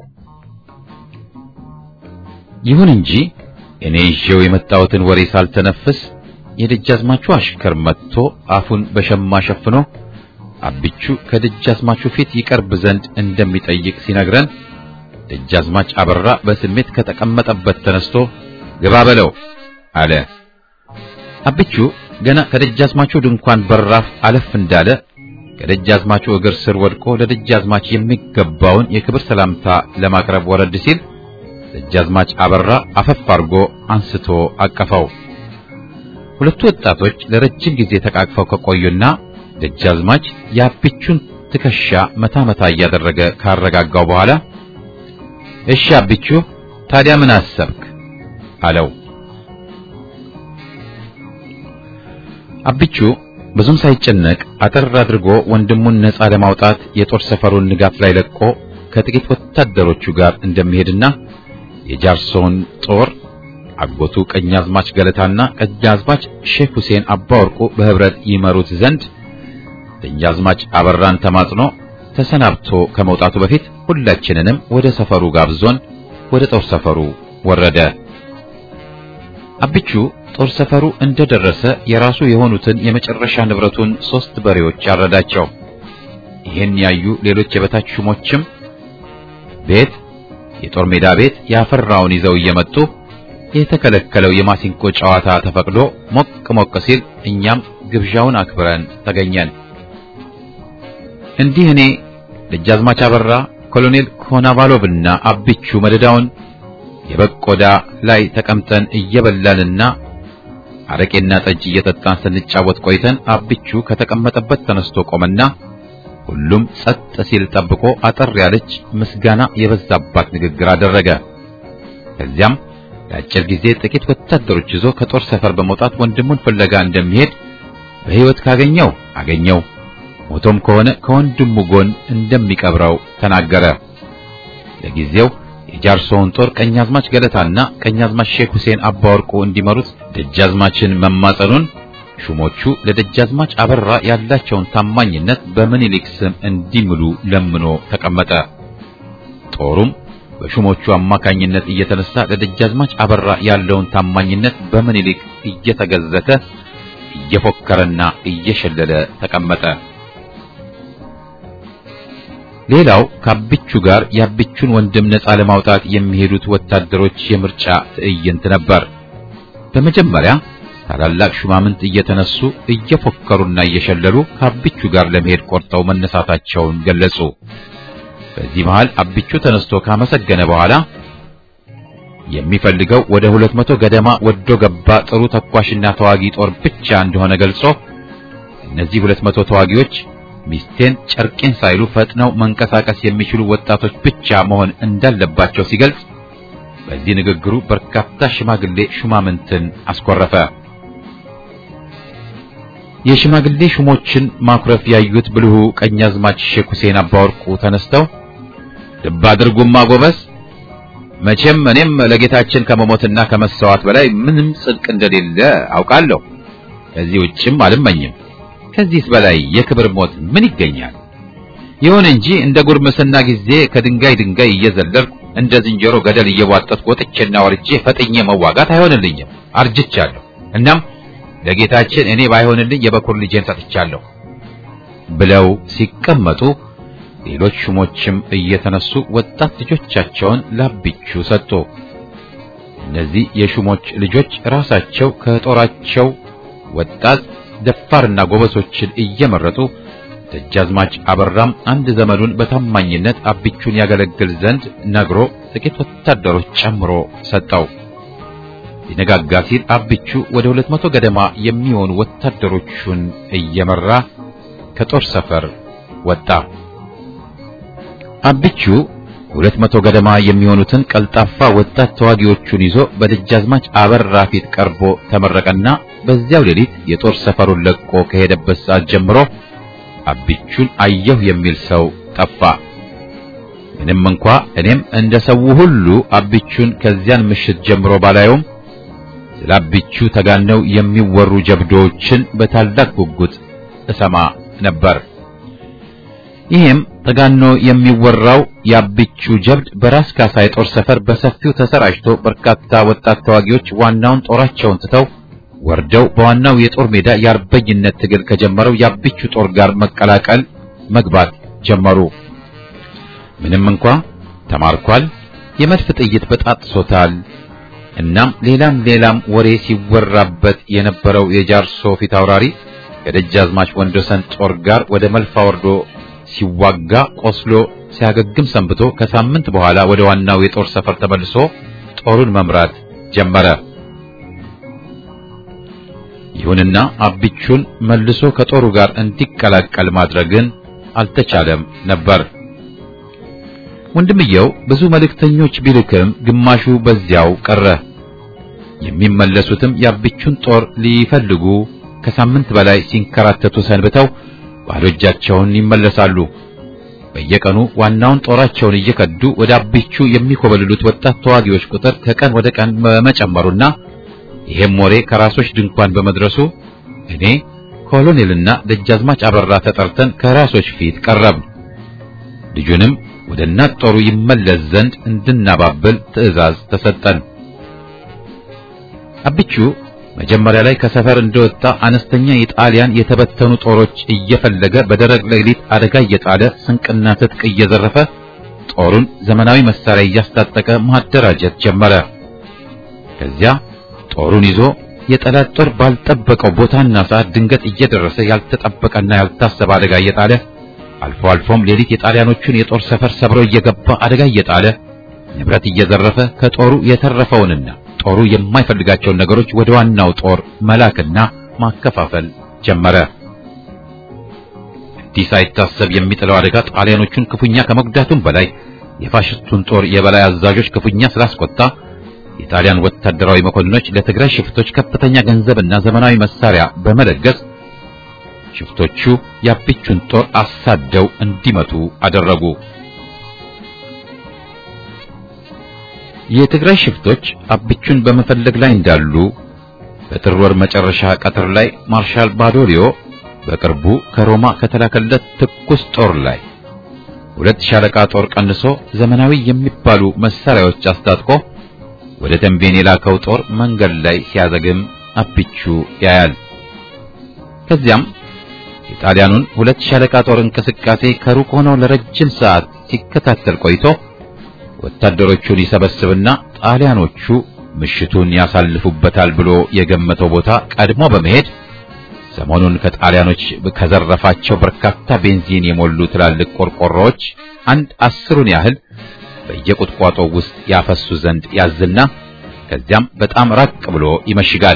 ይሁን እንጂ እኔ ይዤው የመጣሁትን ወሬ ሳልተነፍስ የደጃዝማቹ አሽከር መጥቶ አፉን በሸማ ሸፍኖ አብቹ ከደጃዝማቹ ፊት ይቀርብ ዘንድ እንደሚጠይቅ ሲነግረን ደጃዝማች አበራ በስሜት ከተቀመጠበት ተነስቶ ግባ በለው አለ። አብቹ ገና ከደጃዝማቹ ድንኳን በራፍ አለፍ እንዳለ ከደጃዝማቹ እግር ስር ወድቆ ለደጃዝማች የሚገባውን የክብር ሰላምታ ለማቅረብ ወረድ ሲል ደጃዝማች አበራ አፈፍ አድርጎ አንስቶ አቀፈው። ሁለቱ ወጣቶች ለረጅም ጊዜ ተቃቅፈው ከቆዩና ደጃዝማች የአብቹን ትከሻ መታ እያደረገ ካረጋጋው በኋላ እሺ አብቹ ታዲያ ምን አሰብክ አለው። አብቹ ብዙም ሳይጨነቅ አጠር አድርጎ ወንድሙን ነፃ ለማውጣት የጦር ሰፈሩን ንጋት ላይ ለቆ ከጥቂት ወታደሮቹ ጋር እንደሚሄድና የጃርሶን ጦር አጎቱ ቀኛዝማች ገለታና ቀኛዝማች ሼክ ሁሴን አባወርቁ በህብረት ይመሩት ዘንድ ቀኛዝማች አበራን ተማጽኖ ተሰናብቶ ከመውጣቱ በፊት ሁላችንንም ወደ ሰፈሩ ጋብዞን ወደ ጦር ሰፈሩ ወረደ። አብቹ ጦር ሰፈሩ እንደደረሰ የራሱ የሆኑትን የመጨረሻ ንብረቱን 3 በሬዎች ያረዳቸው። ይህን ያዩ ሌሎች የበታች ሹሞችም ቤት የጦር ሜዳ ቤት ያፈራውን ይዘው እየመጡ የተከለከለው የማሲንቆ ጨዋታ ተፈቅዶ ሞቅ ሞቅ ሲል እኛም ግብዣውን አክብረን ተገኘን። እንዲህ እኔ ደጃዝማች አበራ፣ ኮሎኔል ኮናቫሎቭና አብቹ መደዳውን የበቆዳ ላይ ተቀምጠን እየበላንና አረቄና ጠጅ እየጠጣን ስንጫወት ቆይተን አብቹ ከተቀመጠበት ተነስቶ ቆመና ሁሉም ጸጥ ሲል ጠብቆ አጠር ያለች ምስጋና የበዛባት ንግግር አደረገ። ከዚያም ለአጭር ጊዜ ጥቂት ወታደሮች ይዞ ከጦር ሰፈር በመውጣት ወንድሙን ፍለጋ እንደሚሄድ በሕይወት ካገኘው አገኘው፣ ሞቶም ከሆነ ከወንድሙ ጎን እንደሚቀብረው ተናገረ። ለጊዜው የጃርሶውን ጦር ቀኛዝማች ገለታና ቀኛዝማች ሼክ ሁሴን አባወርቁ እንዲመሩት ደጃዝማችን መማጸኑን ሹሞቹ ለደጃዝማች አበራ ያላቸውን ታማኝነት በምኒልክ ስም እንዲምሉ ለምኖ ተቀመጠ። ጦሩም በሹሞቹ አማካኝነት እየተነሳ ለደጃዝማች አበራ ያለውን ታማኝነት በምኒልክ እየተገዘተ እየፎከረና እየሸለለ ተቀመጠ። ሌላው ከአብቹ ጋር የአብቹን ወንድም ነፃ ለማውጣት የሚሄዱት ወታደሮች የምርጫ ትዕይንት ነበር። በመጀመሪያ ታላላቅ ሹማምንት እየተነሱ እየፎከሩና እየሸለሉ ከአብቹ ጋር ለመሄድ ቆርጠው መነሳታቸውን ገለጹ። በዚህ መሃል አብቹ ተነስቶ ካመሰገነ በኋላ የሚፈልገው ወደ 200 ገደማ ወዶ ገባ ጥሩ ተኳሽና ተዋጊ ጦር ብቻ እንደሆነ ገልጾ እነዚህ 200 ተዋጊዎች ሚስቴን ጨርቄን ሳይሉ ፈጥነው መንቀሳቀስ የሚችሉ ወጣቶች ብቻ መሆን እንዳለባቸው ሲገልጽ በዚህ ንግግሩ በርካታ ሽማግሌ ሹማምንትን አስኮረፈ። የሽማግሌ ሹሞችን ማኩረፍ ያዩት ብልሁ ቀኛዝማች ሼክ ሁሴን አባወርቁ ተነስተው ልብ አድርጉማ ጎበዝ፣ መቼም እኔም ለጌታችን ከመሞትና ከመሰዋት በላይ ምንም ጽድቅ እንደሌለ አውቃለሁ። ከዚህ ውጭም አልመኝም። ከዚህስ በላይ የክብር ሞት ምን ይገኛል? ይሁን እንጂ እንደ ጉርምስና ጊዜ ከድንጋይ ድንጋይ እየዘለልኩ እንደ ዝንጀሮ ገደል እየዋጠጥኩ ወጥቼና ወርጄ ፈጥኜ መዋጋት አይሆንልኝም፣ አርጅቻለሁ። እናም ለጌታችን እኔ ባይሆንልኝ የበኩር ልጄን ሰጥቻለሁ ብለው ሲቀመጡ ሌሎች ሹሞችም እየተነሱ ወጣት ልጆቻቸውን ለአብቹ ሰጡ። እነዚህ የሹሞች ልጆች ራሳቸው ከጦራቸው ወጣት ደፋርና ጎበሶችን እየመረጡ ደጃዝማች አበራም አንድ ዘመዱን በታማኝነት አብቹን ያገለግል ዘንድ ነግሮ ጥቂት ወታደሮች ጨምሮ ሰጠው። ሊነጋጋ ሲል አብቹ ወደ 200 ገደማ የሚሆኑ ወታደሮቹን እየመራ ከጦር ሰፈር ወጣ። አብቹ 200 ገደማ የሚሆኑትን ቀልጣፋ ወጣት ተዋጊዎቹን ይዞ በደጃዝማች አበራ ፊት ቀርቦ ተመረቀና በዚያው ሌሊት የጦር ሰፈሩን ለቆ ከሄደበት ሰዓት ጀምሮ አብቹን አየሁ የሚል ሰው ጠፋ። ምንም እንኳ እኔም እንደ ሰው ሁሉ አብቹን ከዚያን ምሽት ጀምሮ ባላየውም ስለ አብቹ ተጋነው የሚወሩ ጀብዶዎችን በታላቅ ጉጉት እሰማ ነበር። ይህም ተጋኖ የሚወራው የአብቹ ጀብድ በራስ ካሳ የጦር ሰፈር በሰፊው ተሰራጭቶ በርካታ ወጣት ተዋጊዎች ዋናውን ጦራቸውን ትተው ወርደው በዋናው የጦር ሜዳ የአርበኝነት ትግል ከጀመረው የአብቹ ጦር ጋር መቀላቀል መግባት ጀመሩ። ምንም እንኳ ተማርኳል፣ የመድፍ ጥይት በጣጥሶታል፣ እናም ሌላም ወሬ ሲወራበት የነበረው የጃርሶ ፊት አውራሪ ከደጃዝማች ወንዶሰን ጦር ጋር ወደ መልፋ ወርዶ ሲዋጋ ቆስሎ ሲያገግም ሰንብቶ ከሳምንት በኋላ ወደ ዋናው የጦር ሰፈር ተመልሶ ጦሩን መምራት ጀመረ። ይሁንና አብቹን መልሶ ከጦሩ ጋር እንዲቀላቀል ማድረግን አልተቻለም ነበር። ወንድምየው ብዙ መልእክተኞች ቢልክም ግማሹ በዚያው ቀረ። የሚመለሱትም የአብቹን ጦር ሊፈልጉ ከሳምንት በላይ ሲንከራተቱ ሰንብተው ባዶ እጃቸውን ይመለሳሉ። በየቀኑ ዋናውን ጦራቸውን እየከዱ ወደ አብቹ የሚኮበልሉት ወጣት ተዋጊዎች ቁጥር ከቀን ወደ ቀን በመጨመሩና ይሄም ወሬ ከራሶች ድንኳን በመድረሱ እኔ ኮሎኔልና ደጃዝማች አበራ ተጠርተን ከራሶች ፊት ቀረብ። ልጁንም ወደ እናት ጦሩ ይመለስ ዘንድ እንድናባብል ትዕዛዝ ተሰጠን። አብቹ መጀመሪያ ላይ ከሰፈር እንደወጣ አነስተኛ የጣሊያን የተበተኑ ጦሮች እየፈለገ በደረቅ ሌሊት አደጋ እየጣለ ስንቅና ትጥቅ እየዘረፈ ጦሩን ዘመናዊ መሳሪያ እያስታጠቀ ማደራጀት ጀመረ። ከዚያ ጦሩን ይዞ የጠላት ጦር ባልጠበቀው ቦታና ሰዓት ድንገት እየደረሰ ያልተጠበቀና ያልታሰበ አደጋ እየጣለ አልፎ አልፎም ሌሊት የጣሊያኖቹን የጦር ሰፈር ሰብሮ እየገባ አደጋ እየጣለ ንብረት እየዘረፈ ከጦሩ የተረፈውንና ጦሩ የማይፈልጋቸውን ነገሮች ወደ ዋናው ጦር መላክና ማከፋፈል ጀመረ። እንዲህ ሳይታሰብ የሚጥለው አደጋ ጣሊያኖቹን ክፉኛ ከመጉዳቱም በላይ የፋሽስቱን ጦር የበላይ አዛዦች ክፉኛ ስላስቆጣ የጣሊያን ወታደራዊ መኮንኖች ለትግራይ ሽፍቶች ከፍተኛ ገንዘብና ዘመናዊ መሳሪያ በመለገስ ሽፍቶቹ የአብቹን ጦር አሳደው እንዲመቱ አደረጉ። የትግራይ ሽፍቶች አብቹን በመፈለግ ላይ እንዳሉ በጥር ወር መጨረሻ ቀትር ላይ ማርሻል ባዶሊዮ በቅርቡ ከሮማ ከተላከለት ትኩስ ጦር ላይ 2 ሻለቃ ጦር ቀንሶ ዘመናዊ የሚባሉ መሳሪያዎች አስታጥቆ ወደ ተንቤን የላከው ጦር መንገድ ላይ ሲያዘግም አብቹ ያያል። ከዚያም የጣሊያኑን 2 ሻለቃ ጦር እንቅስቃሴ ከሩቅ ሆኖ ለረጅም ሰዓት ሲከታተል ቆይቶ ወታደሮቹን ይሰበስብና ጣሊያኖቹ ምሽቱን ያሳልፉበታል ብሎ የገመተው ቦታ ቀድሞ በመሄድ ሰሞኑን ከጣሊያኖች ከዘረፋቸው በርካታ ቤንዚን የሞሉ ትላልቅ ቆርቆሮዎች 10 ያህል በየቁጥቋጦ ውስጥ ያፈሱ ዘንድ ያዝና ከዚያም በጣም ራቅ ብሎ ይመሽጋል።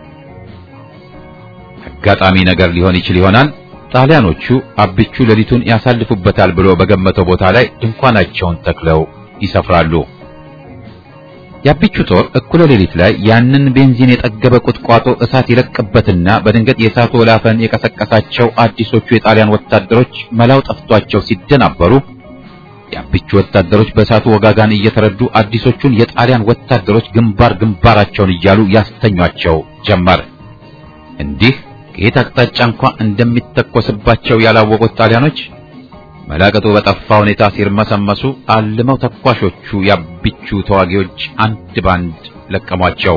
አጋጣሚ ነገር ሊሆን ይችል ይሆናል። ጣሊያኖቹ አብቹ ሌሊቱን ያሳልፉበታል ብሎ በገመተው ቦታ ላይ ድንኳናቸውን ተክለው ይሰፍራሉ። የአብቹ ጦር እኩለ ሌሊት ላይ ያንን ቤንዚን የጠገበ ቁጥቋጦ እሳት ይለቅበትና በድንገት የእሳቱ ወላፈን የቀሰቀሳቸው አዲሶቹ የጣሊያን ወታደሮች መላው ጠፍቷቸው ሲደናበሩ የአብቹ ወታደሮች በእሳቱ ወጋጋን እየተረዱ አዲሶቹን የጣሊያን ወታደሮች ግንባራቸውን እያሉ ያስተኟቸው ጀመር። እንዲህ ከየት አቅጣጫ እንኳን እንደሚተኮስባቸው ያላወቁት ጣሊያኖች መላቀጡ በጠፋ ሁኔታ ሲርመሰመሱ አልመው ተኳሾቹ የአብቹ ተዋጊዎች አንድ ባንድ ለቀሟቸው።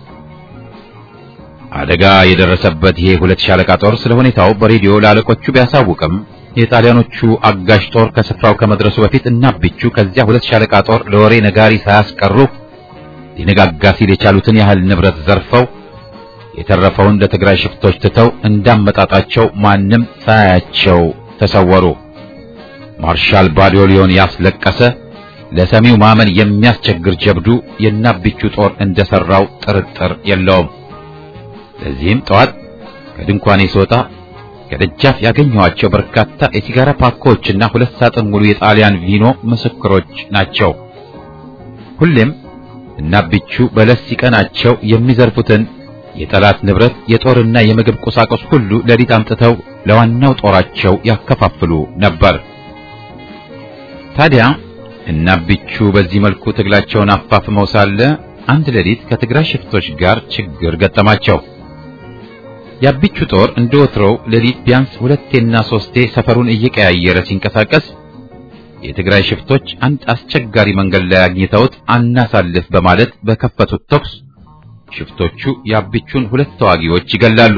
አደጋ የደረሰበት ይሄ 2 ሻለቃ ጦር ስለ ሁኔታው በሬዲዮ ለአለቆቹ ቢያሳውቅም የጣሊያኖቹ አጋዥ ጦር ከስፍራው ከመድረሱ በፊት እና አብቹ ከዚያ 2 ሻለቃ ጦር ለወሬ ነጋሪ ሳያስቀሩ ሊነጋጋ ሲል የቻሉትን ያህል ንብረት ዘርፈው የተረፈውን ለትግራይ ሽፍቶች ትተው እንዳመጣጣቸው ማንም ሳያቸው ተሰወሩ። ማርሻል ባዶሊዮን ያስለቀሰ ለሰሚው ማመን የሚያስቸግር ጀብዱ የናብቹ ጦር እንደሰራው ጥርጥር የለውም። ለዚህም ጠዋት ከድንኳኔ ስወጣ ከደጃፍ ያገኘኋቸው በርካታ የሲጋራ ፓኮችና 2 ሳጥን ሙሉ የጣሊያን ቪኖ ምስክሮች ናቸው። ሁሌም እናብቹ በለስ ሲቀናቸው የሚዘርፉትን የጠላት ንብረት የጦርና የምግብ ቁሳቁስ ሁሉ ለሊት አምጥተው ለዋናው ጦራቸው ያከፋፍሉ ነበር። ታዲያ እናብቹ በዚህ መልኩ ትግላቸውን አፋፍመው ሳለ አንድ ሌሊት ከትግራይ ሽፍቶች ጋር ችግር ገጠማቸው። የአብቹ ጦር እንደወትሮው ሌሊት ቢያንስ 2ና 3 ሰፈሩን እየቀያየረ ሲንቀሳቀስ የትግራይ ሽፍቶች አንድ አስቸጋሪ መንገድ ላይ አግኝተውት አናሳልፍ በማለት በከፈቱት ተኩስ ሽፍቶቹ የአብቹን 2 ተዋጊዎች ይገላሉ።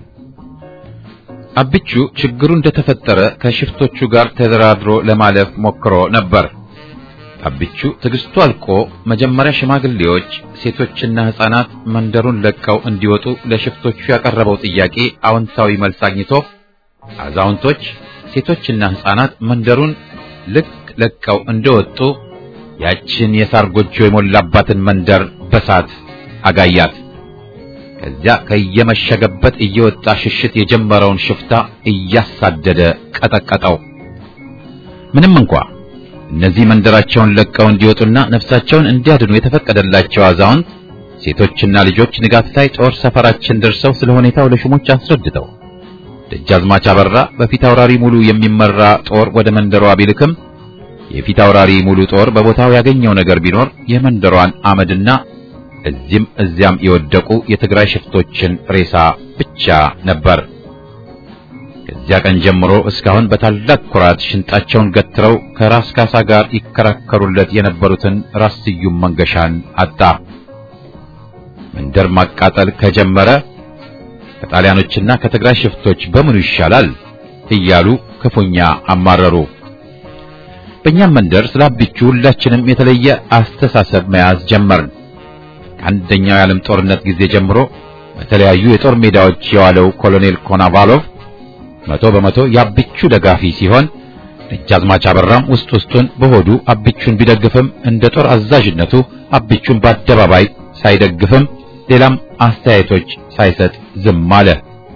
አብቹ ችግሩ እንደተፈጠረ ከሽፍቶቹ ጋር ተደራድሮ ለማለፍ ሞክሮ ነበር። አብቹ ትግስቱ አልቆ መጀመሪያ ሽማግሌዎች፣ ሴቶችና ሕፃናት መንደሩን ለቀው እንዲወጡ ለሽፍቶቹ ያቀረበው ጥያቄ አዎንታዊ መልስ አግኝቶ አዛውንቶች፣ ሴቶችና ሕፃናት መንደሩን ልክ ለቀው እንደወጡ ያችን የሳር ጎጆ የሞላባትን መንደር በሳት አጋያት። ከዚያ ከየመሸገበት እየወጣ ሽሽት የጀመረውን ሽፍታ እያሳደደ ቀጠቀጠው። ምንም እንኳን እነዚህ መንደራቸውን ለቀው እንዲወጡና ነፍሳቸውን እንዲያድኑ የተፈቀደላቸው አዛውንት ሴቶችና ልጆች ንጋት ላይ ጦር ሰፈራችን ደርሰው ስለ ሁኔታው ለሹሞች አስረድተው ደጃዝማች አበራ በፊት አውራሪ ሙሉ የሚመራ ጦር ወደ መንደሯ ቢልክም የፊት አውራሪ ሙሉ ጦር በቦታው ያገኘው ነገር ቢኖር የመንደሯን አመድና እዚያም የወደቁ የትግራይ ሽፍቶችን ሬሳ ብቻ ነበር። ከዚያ ቀን ጀምሮ እስካሁን በታላቅ ኩራት ሽንጣቸውን ገትረው ከራስ ካሳ ጋር ይከራከሩለት የነበሩትን ራስ ስዩም መንገሻን አጣ። መንደር ማቃጠል ከጀመረ ከጣሊያኖችና ከትግራይ ሽፍቶች በምኑ ይሻላል እያሉ ክፉኛ አማረሩ። በእኛም መንደር ስላብቹ ሁላችንም የተለየ አስተሳሰብ መያዝ ጀመርን። ከአንደኛው የዓለም ጦርነት ጊዜ ጀምሮ በተለያዩ የጦር ሜዳዎች የዋለው ኮሎኔል ኮናቫሎቭ 100% የአብቹ ደጋፊ ሲሆን ደጃዝማች አበራም ውስጡን በሆዱ አብቹን ቢደግፍም እንደ ጦር አዛዥነቱ አብቹን በአደባባይ ሳይደግፍም ሌላም አስተያየቶች ሳይሰጥ ዝም አለ።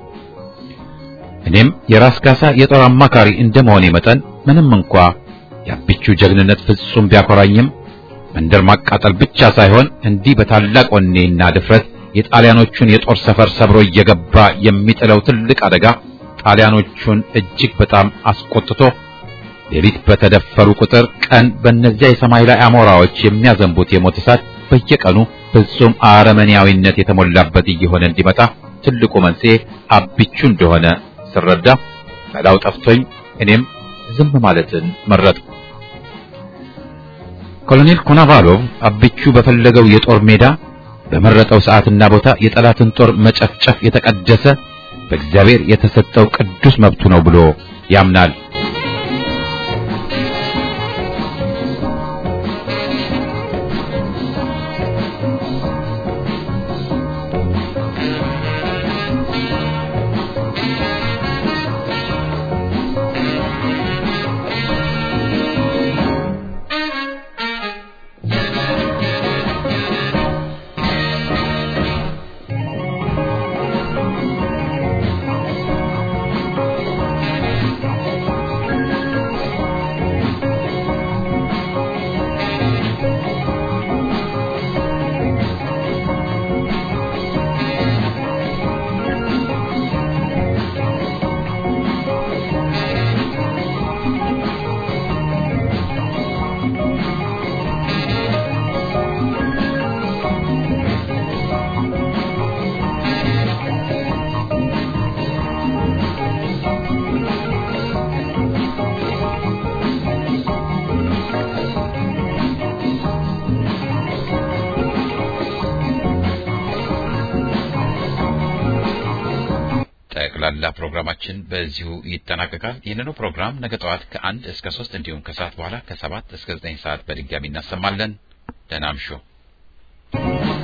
እኔም የራስ ካሳ የጦር አማካሪ እንደመሆኔ መጠን ምንም እንኳ የአብቹ ጀግንነት ፍጹም ቢያኮራኝም መንደር ማቃጠል ብቻ ሳይሆን እንዲህ በታላቅ ወኔና ድፍረት የጣሊያኖቹን የጦር ሰፈር ሰብሮ እየገባ የሚጥለው ትልቅ አደጋ ጣሊያኖቹን እጅግ በጣም አስቆጥቶ ሌሊት በተደፈሩ ቁጥር ቀን በእነዚያ የሰማይ ላይ አሞራዎች የሚያዘንቡት የሞት እሳት በየቀኑ ፍጹም አረመኔያዊነት የተሞላበት እየሆነ እንዲመጣ ትልቁ መንስኤ አብቹ እንደሆነ ስረዳ መላው ጠፍቶኝ እኔም ዝም ማለትን መረጥኩ። ኮሎኔል ኮናቫሎቭ አብቹ በፈለገው የጦር ሜዳ በመረጠው ሰዓትና ቦታ የጠላትን ጦር መጨፍጨፍ የተቀደሰ በእግዚአብሔር የተሰጠው ቅዱስ መብቱ ነው ብሎ ያምናል። ጠቅላላ ፕሮግራማችን በዚሁ ይጠናቀቃል። ይህንኑ ፕሮግራም ነገ ጠዋት ከ1 እስከ 3 እንዲሁም ከሰዓት በኋላ ከ7 እስከ 9 ሰዓት በድጋሚ እናሰማለን። ደህና እምሹ።